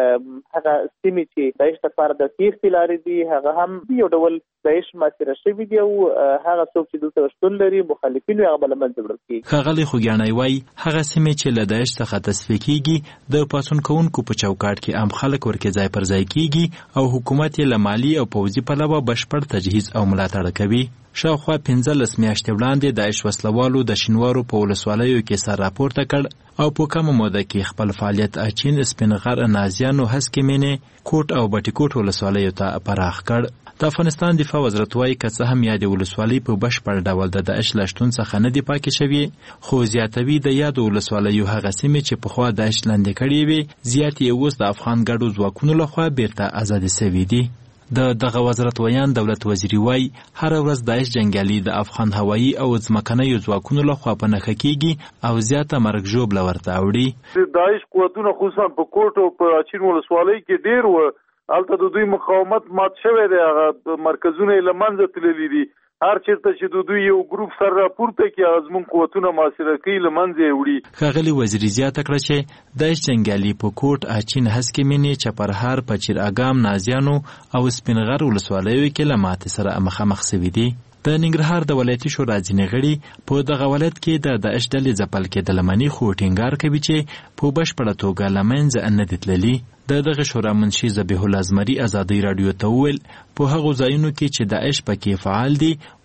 هغه سیمې چې داعش لپاره د تیښتې لارې دي هغه هم یو ډول داعش محاصره شوي دي او هغه څوک چې دلته شتون لري مخالفین هغه به له منځه وړل کېږي. ښاغلی خوږیاڼی وایي هغه سیمې چې له داعش څخه تصفیه کېږي د پاڅون کوونکو په چوکاټ کې عام خلک ورکې ځای پر ځای کېږي او حکومت یې له مالي او پوځي پلوه بشپړ تجهیز او ملاتړ کوي. شاوخوا پنځلس میاشتې وړاندې داعش وسلوالو د شینوارو په ولسوالیو کې سر راپورته کړ او په کمه موده کې خپل فعالیت اچین سپینغر نازیانو هسکې مینې کوټ او بټي کوټ ولسوالیو ته پراخ کړ. د افغانستان دفاع وزارت وایي که څه هم یادې ولسوالۍ په بشپړ ډول د داعش له شتون څخه نه دي پاکې شوي خو زیاتوي د یادو ولسوالیو هغه سیمې چې پخوا داعش لاندې کړې وي زیات یې اوس د افغان ګډو ځواکونو لخوا بیرته ازادې سوي دي. د دغه وزارت ویان دولت وزیري وایي هره ورځ داعش جنګیالي د افغان هوایي او ځمکنیو ځواکونو لخوا په نښه کېږي او زیاته مرګ ژوبله ورته اوړي. د داعش قوتونه خصوصا په کوټ او په اچین ولسوالۍ کې ډېر و. هلته د دوی مقاومت مات شوی دی. هغه مرکزونه یې له منځه تللي دي. هر چیرته چې د دوی یو ګروپ سر راپورته کړي ازمون قوتونه محاصره کوي له منځه یې وړي. ښاغلي وزیري زیاته کړه چې داعش جنګیالي په کوټ اچین هسکې مینې چپرهار پچیر اګام نازیانو او سپینغر ولسوالیو کې له ماتې سره مخامخ سوي دي. د ننګرهار د ولایتي شورا ځینې غړي په دغه ولایت کې د داعش ډلې ځپل کېدل مني خو ټینګار کوي چې په بشپړه توګه له منځه نه دي تللي. د دغه شورا منشي ذبیح الله زمري ازادۍ راډیو ته وویل په هغو ځایونو کې چې داعش پکې فعال دي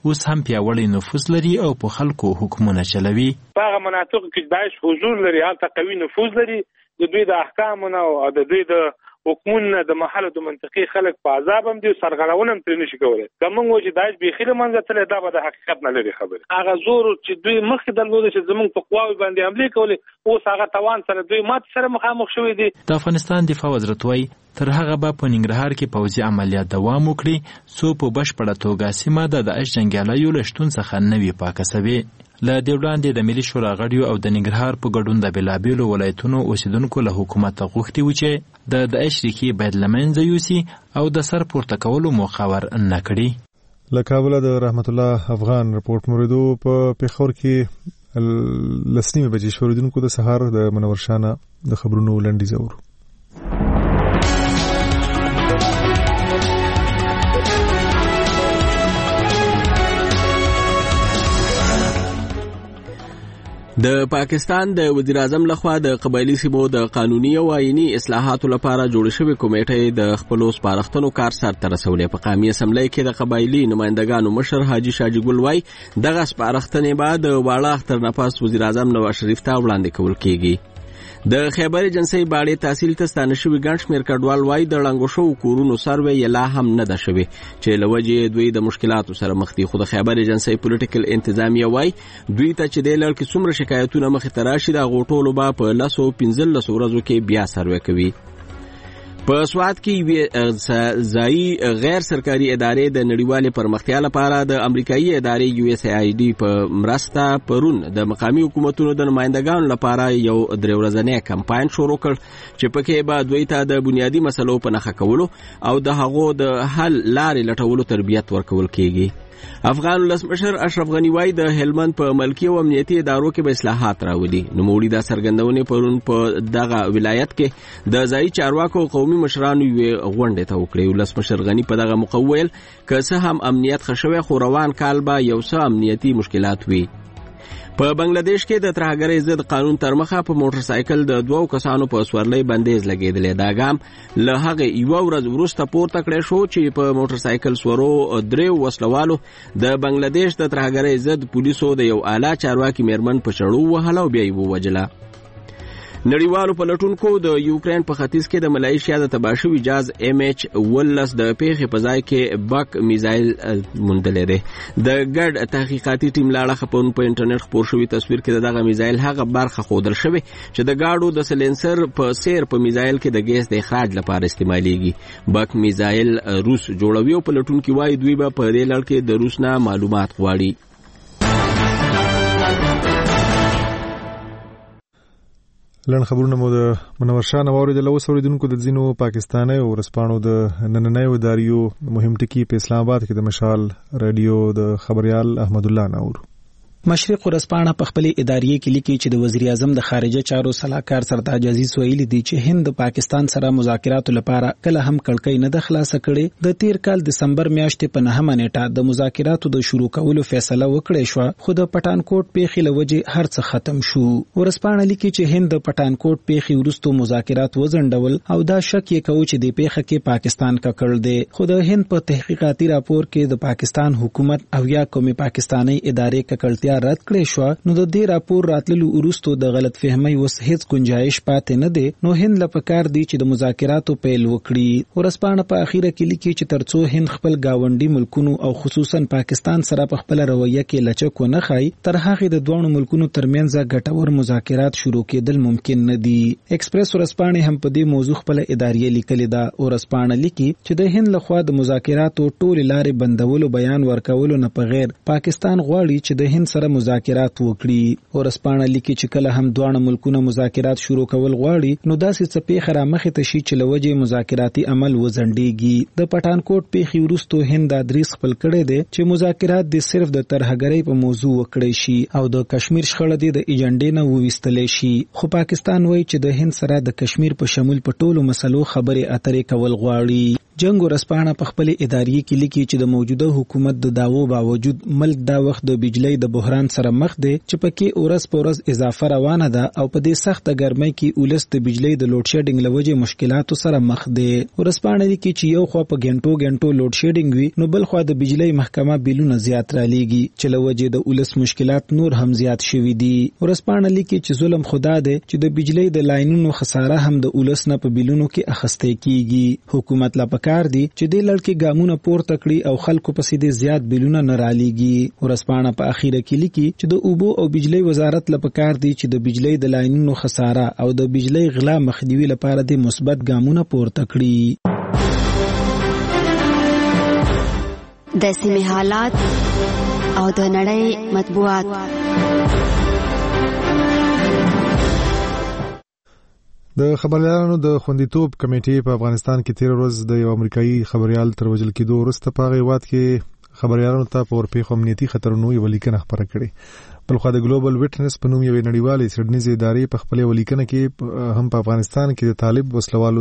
اوس هم پیاوړی نفوذ لري او په خلکو حکمونه چلوي. په هغه مناطقو کې داعش حضور لري، هلته قوي نفوذ لري، د دوی د احکامونه او د دوی د حکومتونه د محل د منطقي خلک په عذاب هم دي، سرغړونه هم ترې نشي کولی. که موږ وایو چې داعش بیخي له منځه تللی، دا به د حقیقت نه لري خبرې. هغه زور چې دوی مخکې درلوده چې زموږ په قواوې باندې حملې کولې، اوس هغه توان سره دوی ماتې سره مخامخ شوي دي. د افغانستان دفاع وزارت وایي تر هغه به په ننګرهار کې پوځي عملیات دوام وکړي څو په بشپړه توګه سیمه د داعش جنګیالیو له شتون څخه نه وي پاکه سوې. له دې وړاندې د ملي شورا غړیو او د ننګرهار په ګډون د بېلابېلو ولایتونو اوسیدونکو له حکومته غوښتي وو چې د داعش ریښې باید له منځه یوسي او د سر پورته کولو موخه ور نه کړي. له کابله د رحمت الله افغان رپورټ موریدو. په پېښور کې لسنیمې بجې شوریدونکو د سهار د منور شانه د خبرونو لنډیز اورو. د پاکستان د وزیر اعظم لخوا د قبایلی سیمو د قانوني او آئینی اصلاحاتو لپاره جوړ شوی کمیټه د خپل سپارښتنو کار سرته رسولې. په قومي اسمبلی کې د قبایلی نمائندګانو مشر حاجی شاجي ګل وای دغه سپارښتنې بعد واړه اختر نفس وزیر اعظم نواز شریف ته وړاندې کول کیږي. د خیبر ایجنسی باندې تحصیل ته ستانه شوی ګڼ شمېر کډوال وای د ړنګو شو کورونو سروې یلا هم نه ده شوی چې لوجه دوی د مشکلاتو سره مخ دي. خو د خیبر ایجنسی پولیټیکل انتظامیه وای دوی ته چې د لړ کې څومره شکایتونه مخ ته راشي د غوټولو با په لاسو پنځل لسو ورځو کې بیا سروې کوي. په سواد کې ځایي غیر سرکاري ادارې د نړیوالې پرمختیا لپاره د امریکایي ادارې یو اس ای آی ډي په مرسته پرون د مقامي حکومتونو د نمائندګانو لپاره یو درې ورځنی کمپاین شروع کړ چې پکې به دوی ته د بنیادی مسلو په نښه کولو او د هغو د حل لارې لټولو تربیت ورکول کیږي. افغان ولسمشر اشرف غنی وای د هلمند په ملکی او امنیتي ادارو کې به اصلاحات راولي. نوموړي دا څرګندونه پرون په دغه ولایت کې د ځای چارواکو قومي مشرانو غونډه ته وکړه. ولسمشر غنی په دغه موقع ویل که څه هم امنیت خښوي خو روان کال به یو څه امنیتي مشکلات وي. په بنگلاديش کې د ترهګرۍ ضد قانون تر مخه په موټر سایکل د دوو کسانو په سورلۍ بندیز لګیدلې. دا ګام له هغه یو ورځ وروسته پورته کړی شو چې په موټر سایکل سورو درې وسلوالو د بنگلاديش د ترهګرۍ ضد پولیسو د یو اعلی چارواکي میرمن په چړو وهله او بیا یې ووجله. نړیوالو پلټونکو د یوکرين په ختیځ کې د ملایشیا د تباشوي جاز ام ایچ ولس د پیښې په ځای کې بک میزایل موندلې ده. د ګډ تحقیقاتي ټیم لاړه خپون په انټرنیټ خپور شوی تصویر کې دغه میزایل هغه برخه خودل شوی چې د گاډو د سلنسر په سیر په میزایل کې د ګیس د اخراج لپاره استعماليږي. بک میزایل روس جوړوي او پلټونکو وايي دوی به په دې لړ کې د روس نه معلومات غواړي. لن خبرونه مو د منور شاه اوریدل. اوس اوریدونکو د ځینو پاکستاني او ورسپانو د نننۍ اداریو مهم ټکی په اسلام آباد کې د مشال رادیو د خبريال احمد الله نور. مشرق ورسپانه په خپل ادارې کې لیکي چې د وزیر اعظم د خارجه چارو صلاحکار سرتاج عزیز ویلي دي چې هند د پاکستان سره مذاکراتو لپاره کله هم کړکۍ نه د خلاص کړي. د تیر کال دسمبر میاشتې په نهمه نیټه د مذاکراتو د شروع کولو فیصله وکړه شو خو د پټانکوټ پیښې لوجه هر څه ختم شو. ورسپانه لیکي چې هند د پټانکوټ پیښې ورستو مذاکرات وزندول او دا شک یې کوي چې د پیښه کې پاکستان ککړ دی. خو د هند په تحقیقاتي راپور کې د پاکستان حکومت او یا قومي پاکستاني ادارې ککړتیا رد کړی شو. نو د دې راپور راتللو ورستو د غلط فهمي وس هیڅ گنجائش پاتې نه دی. نو هند لپاره دی چې د مذاکراتو پیل وکړي. ورسپانه په اخیره کې لیکي چې ترڅو هند خپل گاونډي ملکونو او خصوصا پاکستان سره په خپل رویه کې لچک نه خای تر هغه د دوه ملکونو ترمنځ ګټور مذاکرات شروع کېدل ممکن نه دي. ایکسپریس ورسپانه هم په دې موضوع خپل ادارې لیکلې ده. ورسپانه لیکي چې د هند لخوا د مذاکراتو ټول لارې بندولو بیان ورکولو نه په غیر پاکستان غواړي چې د هند سره مذاکرات وکړي. ورسپانه لیکي چې کله هم دوه ملکونه مذاکرات شروع کول غواړي نو داسې څه پیښه را مخې ته شي چې لوجه مذاکراتي عمل وزندېږي. د پټانکوټ پیښې ورستو هند ادریس خپل کړي دي چې مذاکرات د صرف د ترهګرۍ په موضوع وکړي شي او د کشمیر شخړه د ایجنډې نه وویستل شي. خو پاکستان وایي چې د هند سره د کشمیر په شمول په ټولو مسلو خبرې اترې کول غواړي. جنگ ورسپانه په خپل ادارې کې لیکي چې د موجوده حکومت د داوو باوجود ملک دا وخت د بجلی د بحران بحران سره مخ دی چې پکې اورس پورس اضافه روانه ده او په دې سخت ګرمۍ کې اولس د بجلی د لوډ شیډینګ لوجه مشکلاتو سره مخ دی. ورسپانه دي کې چې یو خو په ګنټو ګنټو لوډ شیډینګ وي نو بل خو د بجلی محکمه بیلونه زیات را لیږي چې لوجه د اولس مشکلات نور هم زیات شوي دي. ورسپانه لیکي چې ظلم خدا دی چې د بجلی د لاینونو خساره هم د اولس نه په بیلونو کې اخسته کیږي. حکومت لا پکار دی چې د لړکې ګامونه پورته کړي او خلکو پسې د زیات بیلونه نه را لیږي. ورسپانه په اخیره کې لیکي چې د اوبو او بجلی وزارت لا پکار دی چې د بجلی د لاینونو خساره او د بجلی غلا مخنیوي لپاره د مثبت ګامونه پورته کړي. د سیمې حالات او د نړۍ مطبوعات. د خبريالانو د خوندیتوب کمیټې په افغانستان کې تیر ورځ د یو امریکایي خبريال تر وژل کېدو وروسته په هغه وخت کې خبريالانو ته په ورپېښو امنیتي خطرونو یو لیکنه خبره کړې. بلخو د ګلوبل ویټنس په نوم یو نړیوالې څېړنیزې ادارې په خپل ولیکنه کې هم په افغانستان کې د طالب وسلوالو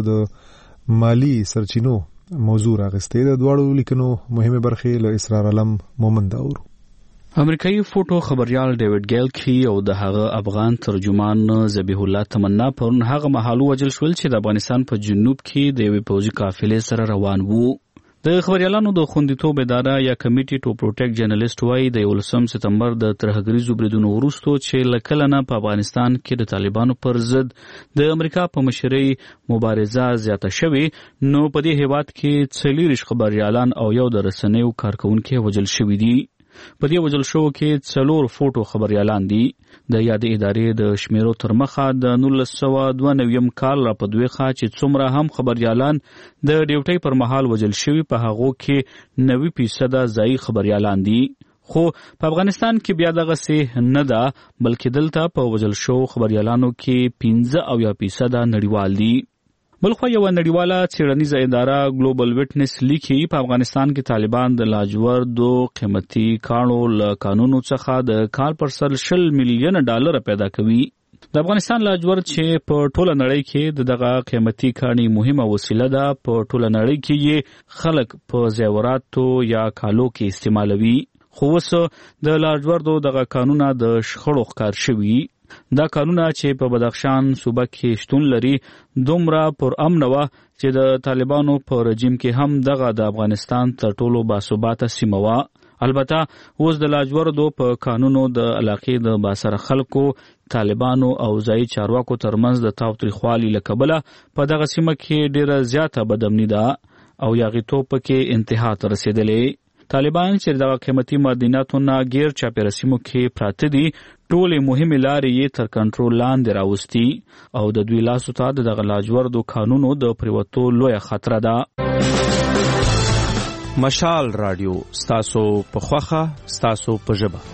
د مالی سرچینو موضوع راغستې. د دواړو لیکنو مهمه برخې له اسرار علم مومن داور. امریکایي فوټو خبريال ډیوډ ګیلکی او د هغه افغان ترجمان ذبیح الله تمنا پرون هغه مهال وجل شول چې د افغانستان په جنوب کې د یوې پوځي قافلې سره روان وو. د خبريالانو د خوندیتوب اداره یا کمیټي ټو پروټیکټ جرنالست وایي د یولسم سپتمبر د ترهګریزو بریدونو وروسته چې لکلنه په افغانستان کې د طالبانو پر ضد د امریکا په مشرۍ مبارزه زیاته شوې نو په دې هیواد کې څلوېښت خبريالان او یو د رسنیو کارکونکي وژل شوي دي. په دې وژل شوو کې څلور فوټو خبريالان دي. د یاد ادارې د شمیرو تر مخه د نولس سوه دوه نویم کال را په دویخه چې څومره هم خبريالان د ډیوټۍ پر مهال وژل شوي په هغو کې نوي فیصده ځایي خبريالان دي. خو په افغانستان کې بیا دغه سه نه ده بلکې دلته په وژل شو خبريالانو کې پنځه او یا فیصده نړیوال دي. بلخو یو نړیواله څېړنیزه اداره ګلوبل ویټنس لیکي په افغانستان کې طالبان د لاجوردو قیمتي کاڼو له قانونو څخه د کال پر سر شل میلیونه ډالر پیدا کوي. د افغانستان لاجورد چې په ټوله نړۍ کې د دغه قیمتي کاڼي مهمه وسیله ده په ټوله نړۍ کې یې خلک په زیوراتو یا کالو کې استعمالوي. خو اوس د لاجوردو دغه قانونه د شخړو ښکار شوي. دا قانونه چې په بدخشان صوبه کې شتون لري دومره پر امن وه چې د طالبانو په رژیم کې هم دغه د افغانستان تر ټولو باثباته سیمه وه. البته اوس د لاجوردو په قانونو د علاقې د باسره خلکو طالبانو او ځایي چارواکو ترمنځ د تاوتریخوالي له کبله په دغه سیمه کې ډیره زیاته بدامني ده او یاغیتوب پکې انتها ته رسېدلې. طالبان چې دغه قیمتي معدنیاتو نه غیر چاپیره سیمو کې پراته دي ټولې مهمې لارې یې تر کنټرول لاندې راوستي او د دوی لاسو ته د دغه لاجوردو قانونو د پریوتو لویه خطره ده. مشال رادیو ستاسو په خوخه ستاسو په ژبه.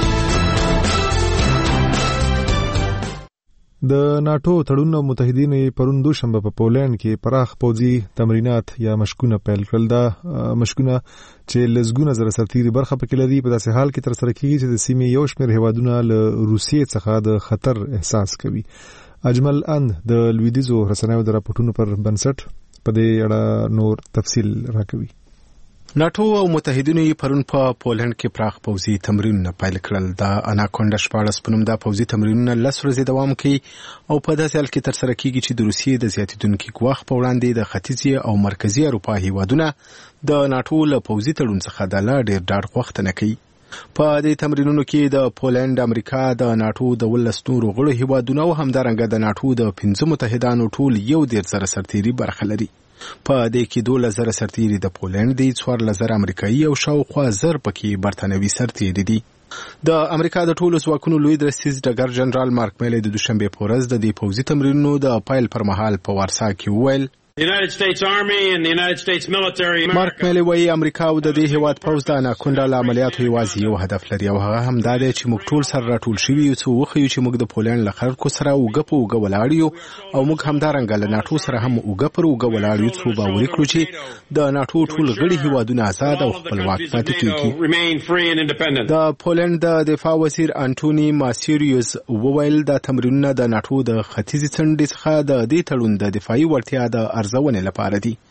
د ناتو تړون متحدین پرون دوشنبه په پولند کې پراخ پوځي تمرینات یا مشکونه پیل کړل. دا مشکونه چې لزګونه زره سرتیري برخه پکې لري په داسې حال کې تر سره کیږي چې د سیمې یو شمېر هیوادونه له روسیې څخه د خطر احساس کوي. اجمل اند د لویدیزو رسنیو د راپورټونو پر بنسټ په دې اړه نور تفصیل راکوي. ناتو او متحدینو یې پرون په پولند کې پراخ پوځي تمرینونه پیل کړل. د اناکونډا شپاړس په نوم دا پوځي تمرینونه لس ورځې دوام کوي او په داسې حال کې ترسره کیږي چې د روسیې د زیاتېدونکي ګواښ په وړاندې د ختیځې او مرکزي اروپا هیوادونه د ناتو له پوځي تړون څخه د لا ډېر ډاډ غوښتنه کوي. په دې تمرینونو کې د پولند، امریکا، د ناتو د ولس نورو غړو هیوادونو او همدارنګه د ناتو د پنځه متحدانو ټول یو ډېر زره سرتیري برخه لري. په دې کې دولس زره سرتیري د پولند دي، څوارلس زره امریکایي او شاوخوا زر پکې برتانوي سرتیري دي. د امریکا د ټولو ځواکونو لوی درستیز ډګر جنرال مارک میلی د دوشنبه په ورځ د دې پوځي تمرینونو د پیل پر مهال په وارسا کې وویل The United States Army and the United States military. مارک میلی وایي امریکا او د دې هیواد پوځ د اناکونډا له عملیاتو یوازې یو هدف لري او هغه هم دا دی چې موږ ټول سره راټول شوي یو څو وښیو چې موږ د پولند له خلکو سره اوږه په اوږه ولاړ یو او موږ همدارنګه له ناټو سره هم اوږه پر اوږه ولاړ یو څو باوري کړو چې د ناټو ټول غړي هیوادونه آزاد او خپلواک پاتې کیږي. د پولند د دفاع وزیر انټونی ماسیریوس وویل دا تمرینونه د ناټو د ختیځې څنډې څخه د دې تړون د دفاعي وړتیا د ارزونې لپاره دي.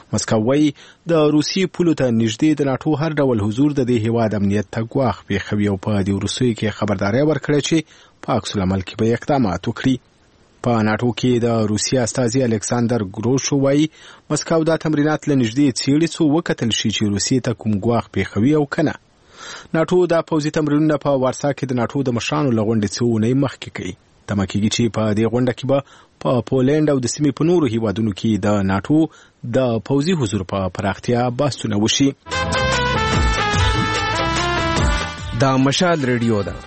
مسکو وايي د روسیې پولو ته نږدې د ناتو هر ډول حضور د دې هیواد امنیت ته ګواښ پېښوي او په دې وروستیو کې خبرداری ورکړې چې په عکس العمل کې به اقدامات وکړي. په ناتو کې د روسیې استازي الکساندر ګروشو وايي مسکو دا تمرینات له نږدې څېړي څو وکتل شي چې روسیې ته کوم ګواښ پېښوي او کنه. ناتو دا پوځي تمرینونه په وارسا کې د ناتو د مشرانو له غونډې څو اونۍ مخکې کوي. تمه کېږي چې په دې غونډه کې به په پولند او د سیمې په نورو هیوادونو کې د ناتو د پوځي حضور په پراختیا بحثونه وشي. دا مشال ریډیو ده.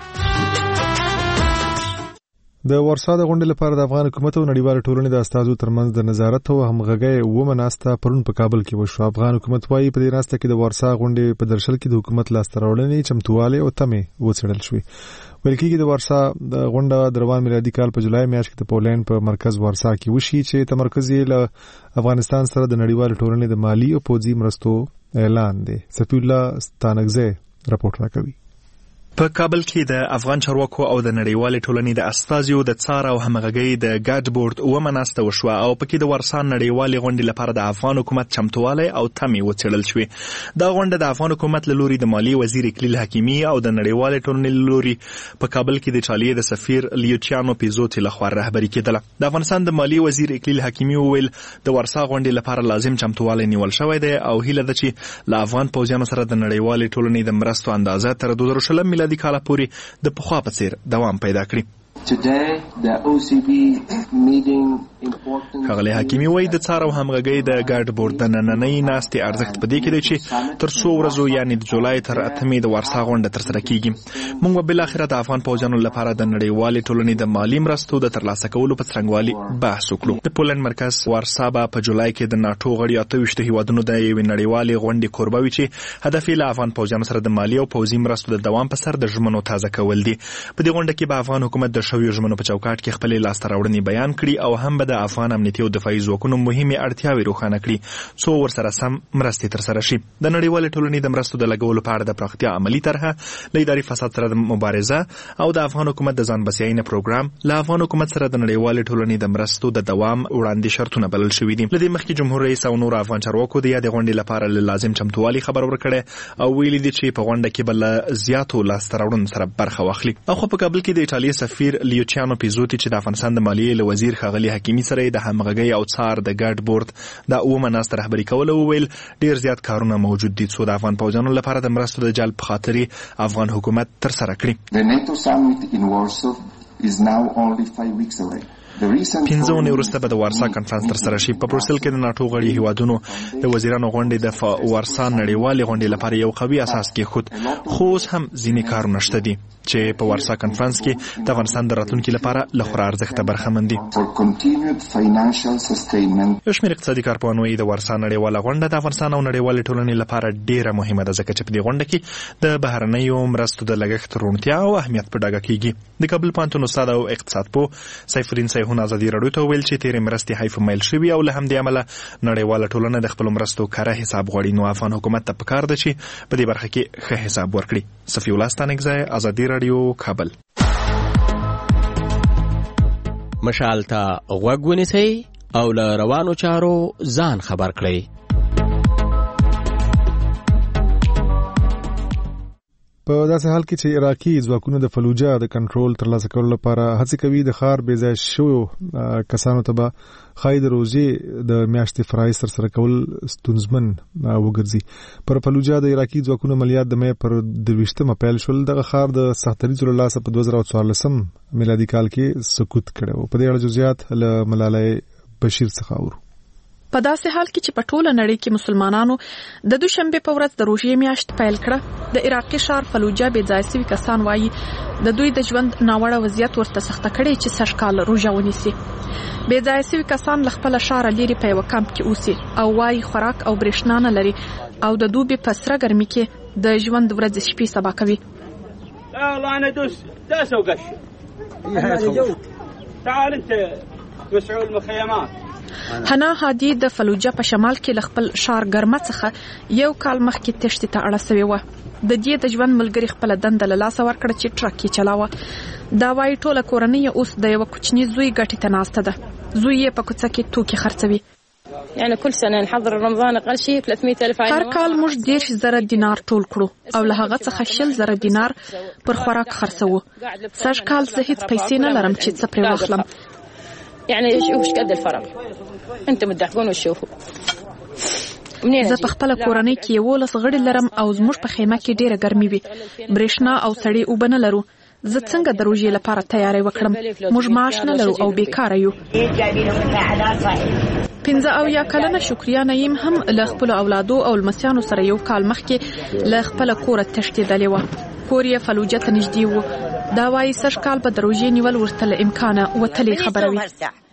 د ورسا د غونډې لپاره د افغان حکومت او نړیوال ټولنې د استازو ترمنځ د نظارت او همغږۍ اومه ناسته پرون په کابل کې وشو. افغان حکومت وايي په دې ناسته کې د ورسا غونډې په درشل کې د حکومت لاسته راوړنې چمتووالی او تمې وڅېړل شوې. ویل کېږي د ورسا د غونډه د روان میلادي کال په جولای میاشت کې د پولند په مرکز ورسا کې وشي چې تمرکز یې له افغانستان سره د نړیوال ټولنې د مالی او پوځي مرستو اعلان دی. صفی الله ستانکزی راپورټ راکوي. په کابل کې د افغان چارواکو او د نړیوالې ټولنې د استازیو د څار او همغږۍ د ګډ بورډ اومه ناسته وشوه او پکې د ورسا نړیوالې غونډې لپاره د افغان حکومت چمتووالی او تمې وڅېړل شوې. دا غونډه د افغان حکومت له لوري د مالي وزیر اکلیل حکیمي او د نړیوالې ټولنې له لوري په کابل کې د ایټالیا د سفیر لیوچیانو پیزوټي لخوا رهبري کېدله. د افغانستان د مالي وزیر اکلیل حکیمي وویل د ورسا غونډې لپاره لازم چمتووالی نیول شوی دی او هیله ده چې له افغان پوځیانو سره د نړیوالې ټولنې د مرستو اندازه تر دوه زره شلم میلادي کال پورې د پخوا په څیر دوام پیدا کړي. ښاغلی حکیمي وایي د څار او همغږۍ د ګډ بورډ د نننۍ ناستې ارزښت په دې کې دی چې تر څو ورځو یعنې د جولای تر اتمې د ورسا غونډه ترسره کیږي. موږ به بالاخره د افغان پوځیانو لپاره د نړیوالې ټولنې د مالي مرستو د ترلاسه کولو په څرنګوالي بحث وکړو. د پولند مرکز ورسا به په جولای کې د ناټو غړي اته ویشت هیوادونو د یوې نړیوالې غونډې کوربه وي چې هدف یې له افغان پوځیانو سره د مالي او پوځي مرستو د دوام په سر د ژمنو تازه کول دي. په دې غونډه کې به افغان حکومت د شویو ژمنو په چوکاټ کې خپلې لاسته راوړنې بیان کړي او هم به د افغان امنیتي او دفاعي ځواکونو مهمې اړتیاوې روښانه کړي څو ورسره سم مرستې ترسره شي. د نړیوالې ټولنې د مرستو د لګولو په اړه د پراختیا عملي طرحه، له اداري فساد سره د مبارزه او د افغان حکومت د ځان بسیاینې پروګرام له افغان حکومت سره د نړیوالې ټولنې د مرستو د دوام وړاندې شرطونه بلل شوي دي. له دې مخکې جمهور رئیس او نور افغان چارواکو د یادې غونډې لپاره له لازم چمتووالي خبر ورکړی او ویلي دي چې په غونډه کې به له زیاتو لاسته راوړنو سره برخه واخلي. اخو په کابل کې د ایټالیا سفیر لیوچیانو پیزوټي چې د افغانستان د مالیې له وزیر ښاغلي حکیمي سره د همغږۍ او څار د ګډ بورډ د اومه ناسته رهبري کوله وویل ډیر زیات کارونه موجود دي څو د افغان پوځیانو لپاره د مرستو د جلب په خاطر افغان حکومت ترسره کړي. The NATO summit in Warsaw is now only five weeks away. پنځه اونۍ وروسته به د وارسا کنفرانس ترسره شي. په بروسل کې د ناټو غړي هیوادونو د وزیرانو غونډې د وارسا نړیوالې غونډې لپاره یو قوي اساس کېښود، خو اوس هم ځینې کارونه شته دي چې په وارسا کنفرانس کې د افغانستان د راتلونکي لپاره له خورا ارزښته برخمن دي. یو شمېر اقتصادي کارپوهان وایي د وارسا نړیواله غونډه د افغانستان او نړیوالې ټولنې لپاره ډېره مهمه ده ځکه چې په دې غونډه کې د بهرنیو مرستو د لګښت روڼتیا او اهمیت په ډاګه کېږي. د کابل پوهنتون استاد او اقتصاد پوه سیف الدین سیحون ازادي راډیو ته ویل چې تیرې مرستې حیف میل شوي او له همدې امله نړیواله ټولنه د خپلو مرستو کره حساب غواړي، نو افغان حکومت ته پکار ده چې په دې برخه کې ښه حساب ورکړي. صفي الله ستانکزی، ازادي راډیو، کابل. مشال ته غوږ ونیسئ او له روانو چارو ځان خبر کړئ. په داسې حال کې چې عراقي ځواکونه د فلوجه د کنټرول ترلاسه کولو لپاره هڅې کوي د ښار بې ځایه شویو کسانو ته به ښایي د روژې د میاشتې فرایض ترسره کول ستونزمن وګرځي. پر فلوجه د عراقي ځواکونو عملیات د مې پر درویشتمه پیل شول. دغه ښار د سختریزو له لاسه په دوه زره څوارلسم میلادي کال کې سقوط کړی و. په دې اړه جزئیات له ملالۍ بشیر څخه اورو. په داسې حال کې چې په ټوله نړۍ کې مسلمانانو د دوشنبه په ورځ د روژې میاشت پیل کړه، د عراقي ښار فلوجه بې ځایه سوي کسان وایي د دوی د ژوند ناوړه وضعیت ورته سخته کړې چې سږ کال روژه ونیسي. بې ځایه سوي کسان له خپله ښاره لرې په یوه کمپ کې اوسي او وایي خوراک او برېښنا نه لري او د دوبي په سره ګرمي کې د ژوند ورځې شپې سبا کوي. والله انا دوس داس وقش تعال انت مسعود المخيمات. حنا هادي د فلوجه په شمال کې ل خپل ښار ګرمه څخه یو کال مخکې تشتي ته اړه سوی و. د دې د ژوند ملګری خپل دنده له لاسه ورکړه چې ټرک یې چلاوه. دا وايي ټوله کورنۍ اوس د یو کوچني زوی ګټې ته ناسته ده. زوی یې په کوڅه کې توکي خرڅوي. يعني كل سنه نحضر رمضان اقل شيء ثلاثمية ألف عين. هر کال موږ دېرش زره دینار ټول کړو او له هغه څخه شل زره دینار پر خوراک خرڅوو. سږ کال زه هیڅ پیسې نه لرم چې څه پرې واخلم. يعني شوفوا ايش قد الفرق انتم تضحكون وتشوفوا. زه په خپل کورنۍ کې یولس غړي لرم او زموږ په خیمه کې ډیره ګرمي وي. برېښنا او سړې اوبه نه لرو. زه څنګه د روژې لپاره تیاری وکړم؟ موږ معاش نه لرو او بیکاره یو. پنځه او یا کلنه شکریا نعیم هم له خپل اولادو او لمسیانو سره یو کال مخکې له خپل کوره تښتېدلې وه. کور یې فلوجه ته نږدې و. دا وایي سږ کال به د روژې نیول ورته له امکانه وتلې خبره وي.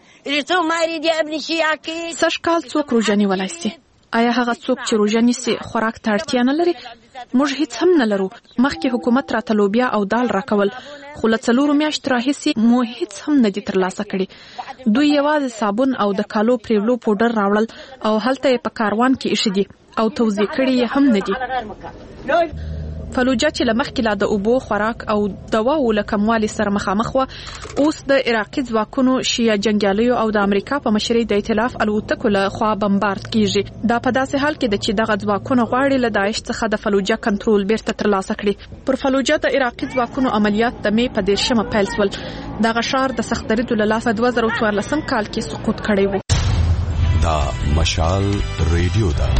سږ کال څوک روژه نیولی سي؟ آیا هغه څوک چې روژه نیسي خوراک ته اړتیا نه لري؟ موږ هیڅ هم نه لرو. مخکې حکومت راته لوبیا او دال راکول خو له څلورو میاشتو راهیسې مو هیڅ هم نه دي ترلاسه کړي. دوی یوازې صابون او د کالو پریولو پوډر راوړل او هلته یې په کاروان کې ایښي دي او توزیع کړي یې هم نه دي. فلوجه چې له مخکې لا د اوبو خوراک او دواو له کموالي سره مخامخ وه، اوس د عراقي ځواکونو شیعه جنګیالیو او د امریکا په مشرۍ د ائتلاف الوتکو له خوا بمبارد کیږي. دا په داسې حال کې ده چې دغه ځواکونه غواړي له داعش څخه د فلوجه کنټرول بیرته ترلاسه کړي. پر فلوجه د عراقي ځواکونو عملیات د مې په دېرشمه پیل شول. دغه ښار د سخت دریدو له لاسه دوه زره څوارلسم کال کې سقوط کړی و. دا مشال ریډیو ده.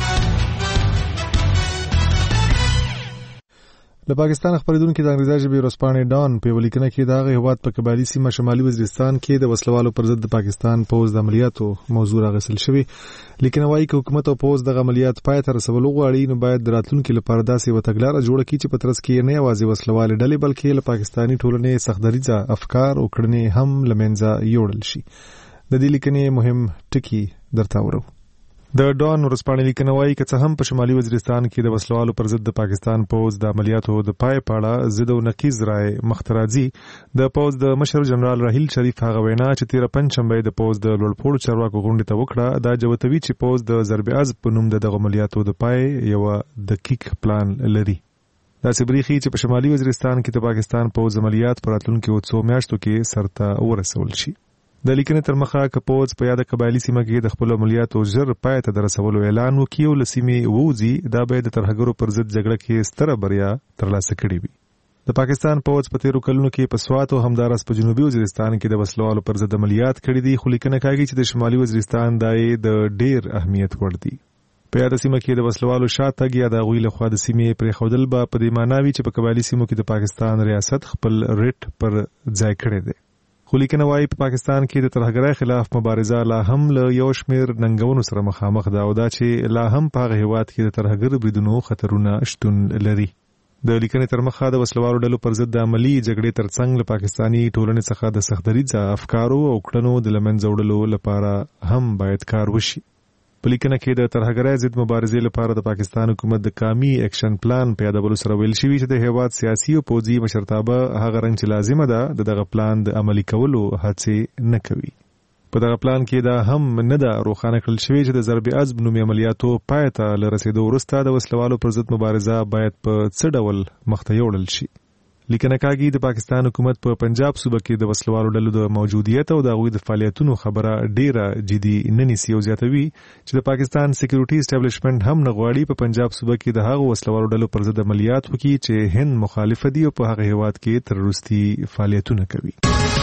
د پاکستان خبرېدونکو د انګریزي ژبې ورځپاڼې ډان په یوه لیکنه کې د هغه هیواد په قبایلي سیمه شمالي وزیرستان کې د وسلوالو پر ضد د پاکستان پوځ د عملیاتو موضوع راغسل شوی. لیکنه وايي چې حکومت او پوځ د عملیات پای ته رسول غواړي نو باید د راتلونکو لپاره داسې یو تګلارې جوړه کړي چې په ترڅ کې نه یوازې وسلوال ډلې بلکې له پاکستاني ټولنې سختدریځه افکار او کړنې هم لمنځه یوړل شي. د دې لیکنې مهم ټکي درته ورو. د ډان ورځپاڼې لیکنه وايي چې هم په شمالي وزیرستان کې د وسلوالو پر ضد د پاکستان پوځ د عملیاتو د پای پاړه ضد او نقیض رائے مخترازي د پوځ د مشر جنرال راهیل شریف هغه وینا چې تیر پنځشنبه د پوځ د لوړپوړو چارواکو غونډه ته وکړه دا جوتوي چې پوځ د ضرب عزب په نوم د عملیاتو د پای یو دقیق پلان لري. دا سبریخي چې په شمالي وزیرستان کې د پاکستان پوځ عملیات پر راتلونکو څو میاشتو کې سرته ورسول شي. د لیکنې تر مخه که پوځ په یاده قبایلي سیمه کې د خپل عملیاتو ژر پای ته د رسولو اعلان وکړي او له سیمې ووځي دا به د ترهګرو پر ضد جګړه کې ستره بریا ترلاسه کړي وي. د پاکستان پوځ په تیرو کلونو کې په سوات او همدارس په جنوبي وزیرستان کې د وسلوالو پر ضد عملیات کړي دي خو لیکنه کوي چې د شمالي وزیرستان دای د ډیر اهمیت وړ دي. په یاده سیمه کې د وسلوالو شاتګ یا د غوی له خوا د سیمې پرې خودل به په دې معنی وي چې په قبایلي سیمو کې د پاکستان ریاست خپل ریټ پر ځای کړی دی. خو لیکنه وايي په پاکستان کې د ترهګرۍ خلاف مبارزه لا هم له یو شمېر ننګونو سره مخامخ ده او دا چې لا هم په هغه هیواد کې د ترهګر بریدونو خطرونه شتون لري. د لیکنې تر مخه د وسلوالو ډلو پر ضد د عملی جګړې ترڅنګ له پاکستاني ټولنې څخه د سختدریځه افکارو او کړنو د لمنځه وړلو لپاره هم باید کار وشي. په لیکنه کې د ترهګرۍ ضد مبارزې لپاره د پاکستان حکومت د قومي اکشن پلان په یادولو سره ویل شوی چې د هیواد سیاسي او پوځي مشرتابه هغه رنګ چې لازمه ده د دغه پلان د عملي کولو هڅې نه کوي. په دغه پلان کې دا هم نه ده روښانه کړل شوی چې د ضرب عزب نومي عملیاتو پای ته له رسیدو وروسته د وسلوالو پر ضد مبارزه باید په څه ډول مخته یوړل شي. لیکنه کوي د پاکستان حکومت په پنجاب صوبه کې د وسلوالو ډلو د موجودیت او د غوي د فعالیتونو خبره ډیره جدي نه نیسي او زیاتوي چې د پاکستان سکیورټي اسټابلیشمنت هم نه غواړي په پنجاب صوبه کې د هغو وسلوالو ډلو پر ضد عملیات وکړي چې هند مخالف دي او په هغه هیواد کې تروریستي فعالیتونه کوي.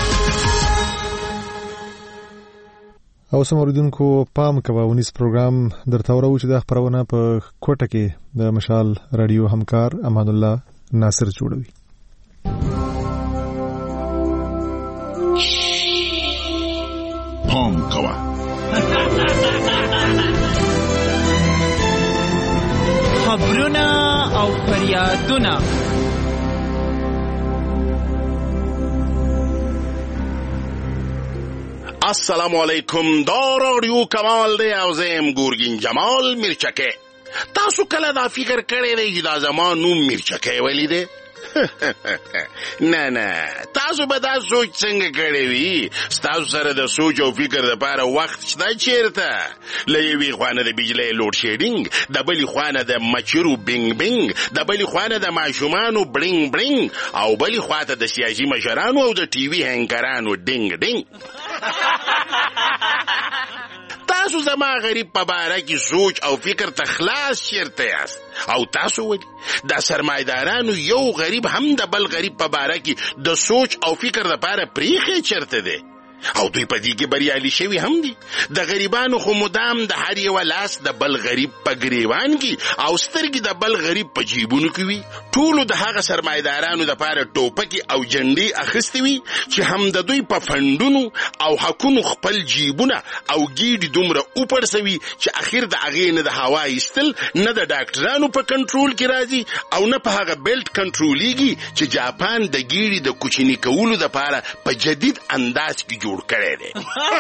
او سموریدونکو پام کوه ونیس پروګرام درته ورو چې د خبرونه په کوټه کې د مشال رادیو همکار امان الله ناصر جوړوي. پام کوه خبرونه او فریادونه السلام علیکم دا رادیو کمال دی او زم ګورګین جمال میرچکه. تاسو کله دا فکر کړی دی چې دا زما نوم میرچکه ولی دی؟ نه نه تاسو به دا سوچ څنګه کړی وي؟ ستاسو سره د سوچ او فکر لپاره وخت شته چیرته؟ له یوې خوانه د بجلی لوډ شیډینګ، د بلې خوانه د مچرو بینګ بینګ، د بلې خوانه د ماشومانو برینګ برینګ، او بلې خواته د سیاسي مشرانو او د ټي وي هنکرانو ډینګ ډینګ. تاسو زما غریب په باره کې سوچ او فکر ته خلاص چیرته یاست او تاسو ولې دا سرمایدارانو یو غریب هم د بل غریب په باره کې د سوچ او فکر لپاره پریخي چیرته دی او دوی په دې کې بریالي شوي هم دي. د غریبانو خو مدام د هر یو لاس د بل غریب په ګریوان کې او سترګې د بل غریب په جیبونو کې وي. ټولو د هغه سرمایدارانو دپاره ټوپکې او جنډې اخیستې وي چې هم د دوی په فنډونو او حقونو خپل جیبونه او ګیډې دومره وپړسوي چې اخر د هغې نه د هوا ایستل نه د ډاکټرانو په کنټرول کې راځي او نه په هغه بیلټ کنټرولېږي چې جاپان د ګیډې د کوچني کولو دپاره په جدید انداز کې جوړ کړی دی.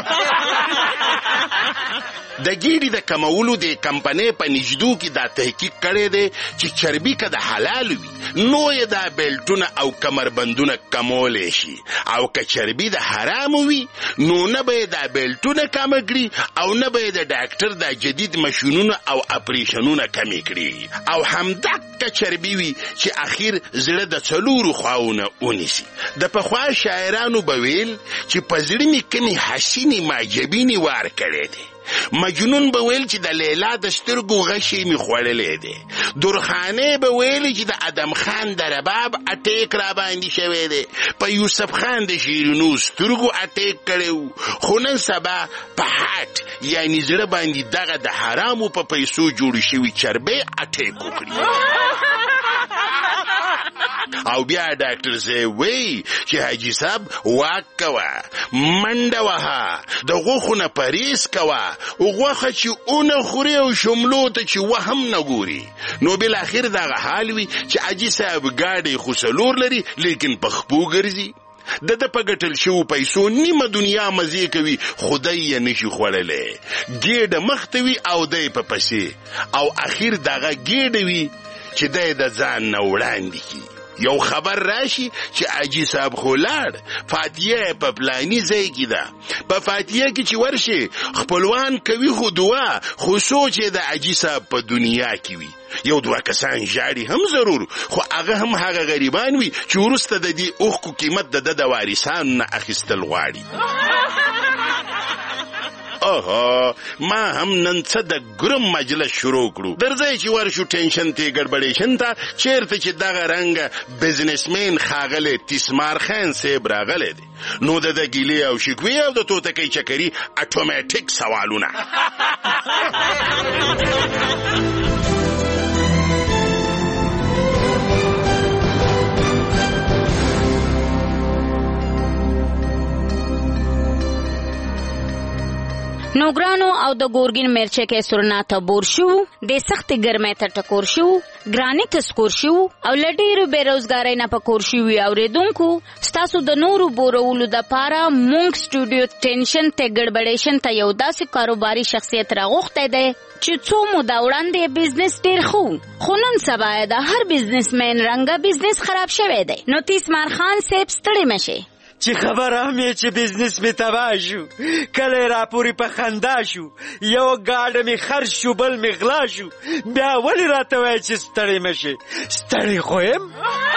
د ګیډې د کمولو د کمپنۍ په نجدو کې دا تحقیق کړی دی چې چربي که د حلال وي نو یې دا بیلټونه او کمربندونه کمولی شي او که چربي د حرامو وي نو نه به یې دا بیلټونه کمه کړي او نه به یې د ډاکټر دا جدید مشینونه او اپریشنونه کمې کړي او همدقه چربي وي چې اخیر زړه د څلورو خواونه ونیسي. د پخوا شاعرانو به ویل چې په زړه مې کمې حسینې معجبینې وار کړی دی. مجنون به ویل چې د لیلا د سترګو غشی می خوړلې دی. درخانې به ویل چې د ادم خان د رباب اټیک را باندې شوی دی. په یوسف خان د شیرینو سترګو اټیک کړی خو نن سبا په هاټ یعنی زړه باندې دغه د حرامو په پیسو جوړې شوي چربې اټیک وکړي. او بیا ډاکټر زه وی چې حاجی صاحب واک کوه منډه وهه د غوښو نه پریس کوه غوښه چې اونه خوري او شملو ته چې وهم نه ګوري نو بالاخر دغه حال وي چې حاجي صاحب ګاډی خو څلور لري لیکن په خپو ګرځي. د ده په ګټل شوو پیسو نیمه دنیا مزې کوي خدای یې نشي خوړلی. ګېډه مخته وي او دی په پسې او اخر دغه ګېډه وي چې دی د ځان نه وړاندې کي. یو خبر راشي چې حاجي صاحب خو لاړ فاتحه په پلاني ځای کې ده. په فاتحه کې چې ورشي خپلوان کوي خو دعا خو سوچ یې د حاجي صاحب په دنیا کې وي. یو دوه کسان ژاړي هم ضرور خو هغه هم هغه غریبان وي چې وروسته د دې اوښکو قیمت د ده د وارثانو نه اخیستل غواړي. اوه ما هم نن څه د ګرم مجلس شروع کړو. درځئ چې ورشو ټینشن ته ګډبډېشن ته چیرته چې دغه رنګه بزنسمین ښاغلی تیسمار خان صاحب راغلی دی نو د ده ګیلې او شکوې او د توتکۍ چکري اټومیټیک سوالونه. نوګرانو او د ګورګین مرچکې سورنا ته بور شو د سخت ګرمۍ ته ټکور شو ګرانی ته سکور شو او لډیرو بیروزګارۍ نه پکور شو او ریدونکو ستاسو د نورو بورولو د پاره مونږ سټوډیو ټینشن ته ګډبډېشن ته یو داسې کاروباري شخصیت راغوښته دی چې څو موده وړاندې بزنس ډیر خو خو نن سبا د هر بزنسمن رنګه بزنس خراب شوی دی. نو تیسمار خان صاحب ستړي مشه چې خبره هم یې چې بزنس می تباه شو کله راپورې په خندا شو یو ګاډه می خرج شو بل می غلا شو بیا ولې راته وایي چې ستړی مشې ستړی خو یم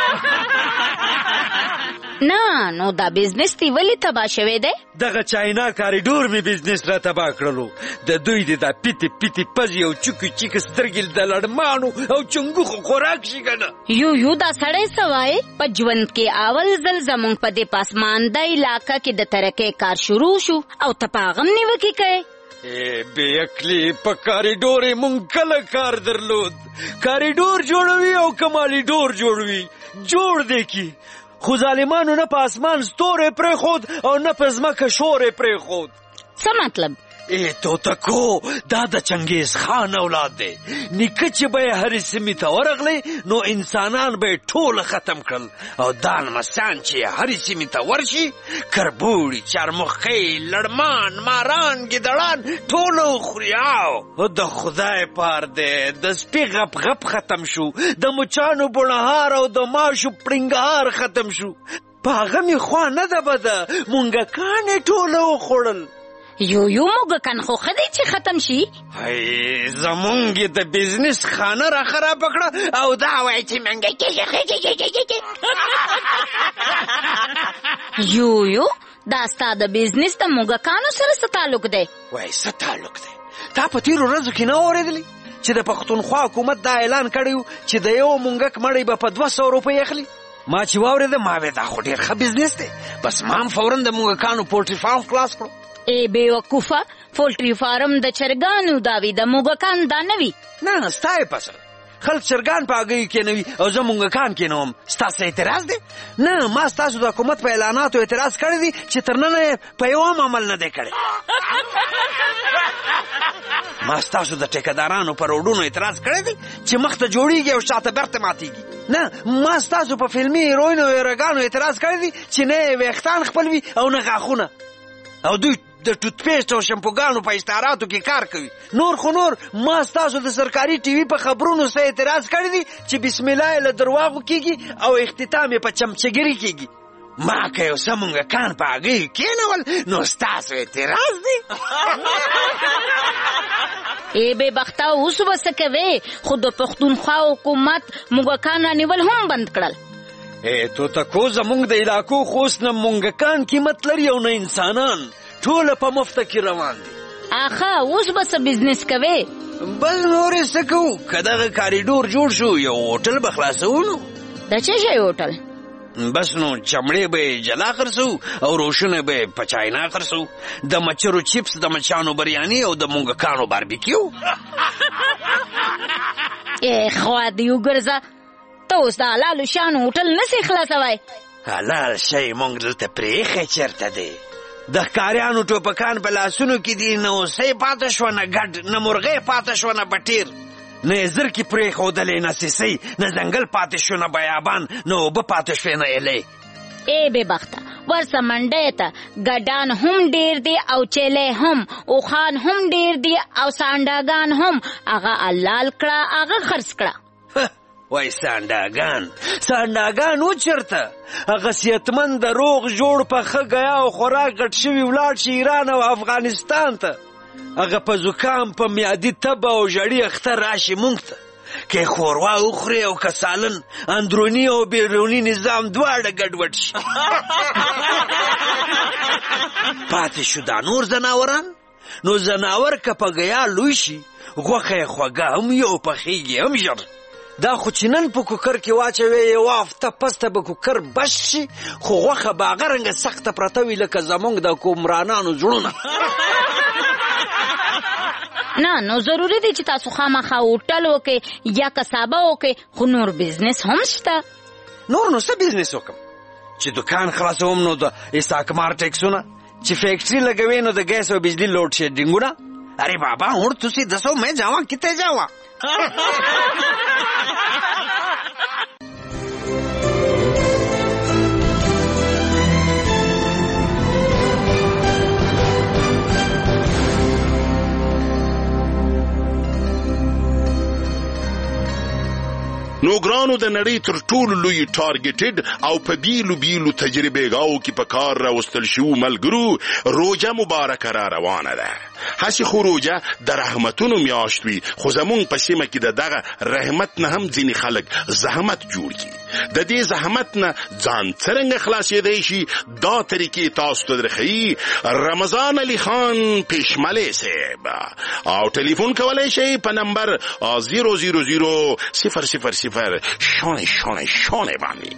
نه نو دا بزنس دی ولې تباه شوی دی؟ دغه چاینا کاریډور می بزنس را تباه کړلو د دوی د دا پیتی پیتی پزی او چوکی چیک سترګل د لړمانو او چنګوخو خوراک شي کنه. یو یو دا سړی سوای په ژوند کې اول ځل زمونږ په دې پاسمانده علاقه کې د ترقۍ کار شروع شو او ته په هغه هم نیوکې کوې. ای بې عقلې په کاریډور یې مونږ کله کار درلود کاریډور جوړوي او کمالي ډور جوړوي جوړ دی کی خو ظالمانو نه په اسمان ستورې پرېښود او نه په ځمکه شورې پرېښود. څه مطلب؟ ای توتکو دا د چنګیز خان اولاد دی نیکه چې به یې هرې سیمې ته ورغلی نو انسانان به یې ټوله ختم کړل او دا لمسیان چې یې هرې سیمې ته ورشي کربوړي چارمخۍ لړمان ماران ګیدړان ټوله وخوري. او د خدای پار دی د سپي غپ غپ ختم شو د مچانو بڼهار او د ماشو پړنګهار ختم شو په هغه مې خوا نه ده بده مونږکان یې ټوله وخوړل. یو یو موږکان خو ښه دی چې ختم شي. هی زمونږ یې د بزنس خانه را خرابه کړه او دا وایي چې منګه یو یو دا ستا د بزنس د موږکانو سره څه تعلق دی؟ وایي څه تعلق دی تا په تیرو ورځو کې نه اورېدلی چې د پښتونخوا حکومت دا اعلان کړی و چې د یو مونګک مړی به په دوه سوه روپۍ اخلي؟ ما چې واورېده ما وې دا خو ډېر ښه بزنس دی. بس ما هم فورا د مونګکانو پولټري فارم خلاص کړو. ای بېوقوفه، پولټري فارم د چرګانو دا وي، د موږکان دا نه وي. نه نه ستا یې پسه خلک چرګان په هګیو کېنوي او زه مونګکان کېنوم. ستاسو اعتراض دی؟ نه، ما ستاسو د حکومت په اعلاناتو اعتراض کړی دی چې تر ننه یې په یو هم عمل نه دی کړی. ما ستاسو د ټیکهدارانو په روډونو اعتراض کړی دی چې مخ ته جوړیږي او شاته بیرته ماتیږي. نه، ما ستاسو په فلمي هیروینو او هیروګانو اعتراض کړی دی چې نه یې ویښتان خپل وي او نه غاښونه، او دوی د ټوتپیسټ او شمپوګانو په اشتهاراتو کې کار کوي. نور خو نور ما ستاسو د سرکاري ټي وي په خبرونو سره اعتراض کړی دی چې بسم الله یې له درواغو کېږي او اختتام یې په چمچګري کېږي. ما که یو څه مونګکان په هګیو کېنول نو ستاسو اعتراض دی؟ ای بېبخته، اوس به څه کوې؟ خو د پښتونخوا حکومت موږکان رانیول هم بند کړل. ای توتکو، زمونږ د علاقو خو اوس نه موږکان قیمت لري او نه انسانان، ټوله په مفته کې روان دي. آخه اوس به څه بزنس کوې؟ بل نور یې څه کوو؟ که دغه کاریډور جوړ شو یو هوټل به خلاصوو. نو د څه شی هوټل؟ بس نو چمړې به یې جلا خرڅو او روشونه به یې په چاینا خرڅو، د مچرو چپس، د مچانو بریاني او د موږکانو باربیکیو. ای خوا دې وګرځه، ته اوس د حلالو شیانو هوټل نسې خلاصوی؟ حلال شی موږ دلته پرېښی چېرته دی؟ د ښکاریانو ټوپکان په لاسونو کې دي، نه اوسۍ پاته شوه، نه ګډ، نه مرغۍ پاته شوه، نه بټیر، نه یې زرکې پرېښودلې، نه سیسۍ، نه ځنګل پاتې شو، نه بیابان، نه اوبه پاتې شوې، نه ایلۍ. ای بېبخته، ورسه منډۍ ته. ګډان هم ډېر دي او چیلۍ هم، اوښان هم ډېر دي او سانډاګان هم. هغه حلال کړه، هغه خرڅ کړه. وای سانډاګان سانډاګان و چېرته؟ هغه صحتمند د روغ جوړ پخه ګیا او خوراک ګډ شوي ولاړ شي ایران او افغانستان ته. هغه په زکام، په میادي تبه او ژړي اختر راشي مونږ ته، که خوروا وخوري او که سالن، اندروني او بیروني نظام دواړه ګډوډ شي. پاتې شو دا نور ځناوران. نو ځناور که په ګیا لوی شي، غوښه یې خوږه هم وي او پخېږي هم ژر. دا خو چې نن په کوکر کې واچوې یوه هفته پسته به کوکر بش شي، خو غوښه به هغه رنګه سخته پرته وي لکه زمونږ د حکمرانانو زړونه. نه، نو ضروري دی چې تاسو خامخا هوټل وکئ یا کسابه وکئ، خو نور بزنس هم شته. نور نو څه بزنس وکم؟ چې دکان خلاصوم نو د استثمار ټیکسونه، چې فیکټري لګوي نو د ګیس او بجلی لوډ شیډینګونه. ارے بابا ہوں تسی دسو میں جاواں کتے جاواں؟ نو ګرانو د نړۍ تر ټولو لوی ټارګټډ او په بیلو بیلو تجربهګاو کې په کار راوستل شو ملګرو روژه مبارکه را روانه ده. هسې خو روژه د رحمتونو میاشت وي، خو زمونږ په سیمه کې د دغه رحمت نه هم ځینې خلک زحمت جوړ کړي. د دې زحمت نه ځان څرنګه خلاصېدی شي دا طریقې تاسو ته درښیي رمضان علي خان پېشملې صاحب، او ټلیفون کولی شئ په نمبر زیرو زیرو زیرو صفر صفر صفر شانې شانې شانې باندې.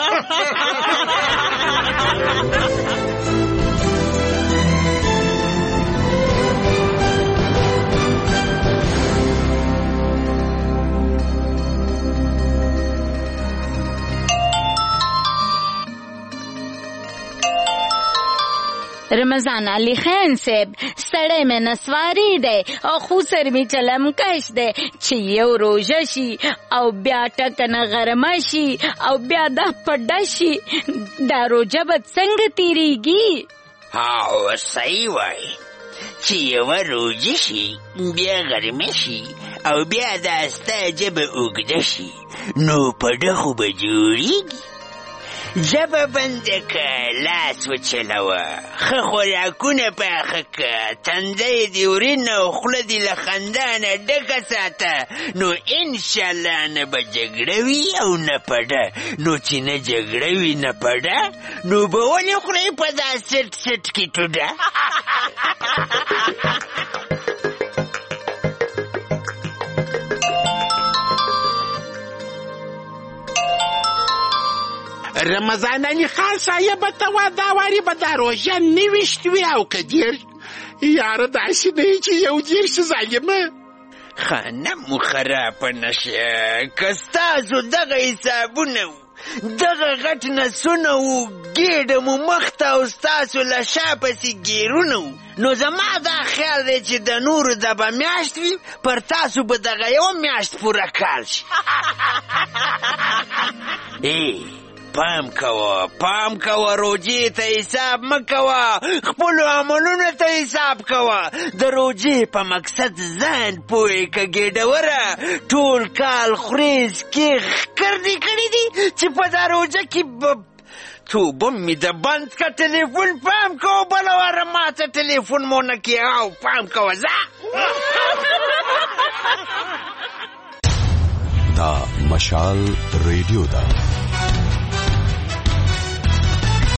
رمضان علي خان صاحب، سړی مې نسواري دی او خوسر مې چلم کش دی چې یو روژه شي او بیا ټکنه غرمه شي او بیا دا پډه شي، دا روژه به څنګه تیریږي؟ ها صحیح وایي چې یوه روژه شي بیا غرمه شي او بیا دا ستا ژبه اوږده شي، نو پډه خو به جوړیږي. ژبه بنده که، لاس وچلوه، ښه خوراکونه پاخه که، تنده یې د ورین او خوله دې له خندا نه ډکه ساته، نو انشاءالله نه به جګړه وي او نه پډه. نو چې نه جګړه وي نه پډه، نو به ولې خورئ په دا سټ سټ کې ټوډه؟ رمضاناني خان صاحب ته وا دا واري به دا روژه نویشت وي او که دېرش یاره داسې نه وي چې یو دېرش ظالمه خانم خرابه نشه که ستاسو دغه حسابونه و دغه غټ نسونه و ګېډه مو مخته او ستاسو له شا پسې ګیرونه و نو زما دا خیال دی چې د نورو د به میاشت وي پر تاسو به دغه یوه میاشت پوره کال شي ای پام کوه پام کوه روجې ته حساب مه کوه خپلو عملونو ته حساب کوه د روجې په مقصد ځان پوهې که ګېډوره ټول کال خورې سکې ښکر دې کړي دي چې په دا روجه کې توبه مې د بند که ټلیفون پام کوه بله واره ما ته ټلیفون مو نه کې او پام کوه ځه دا مشال ریډیو ده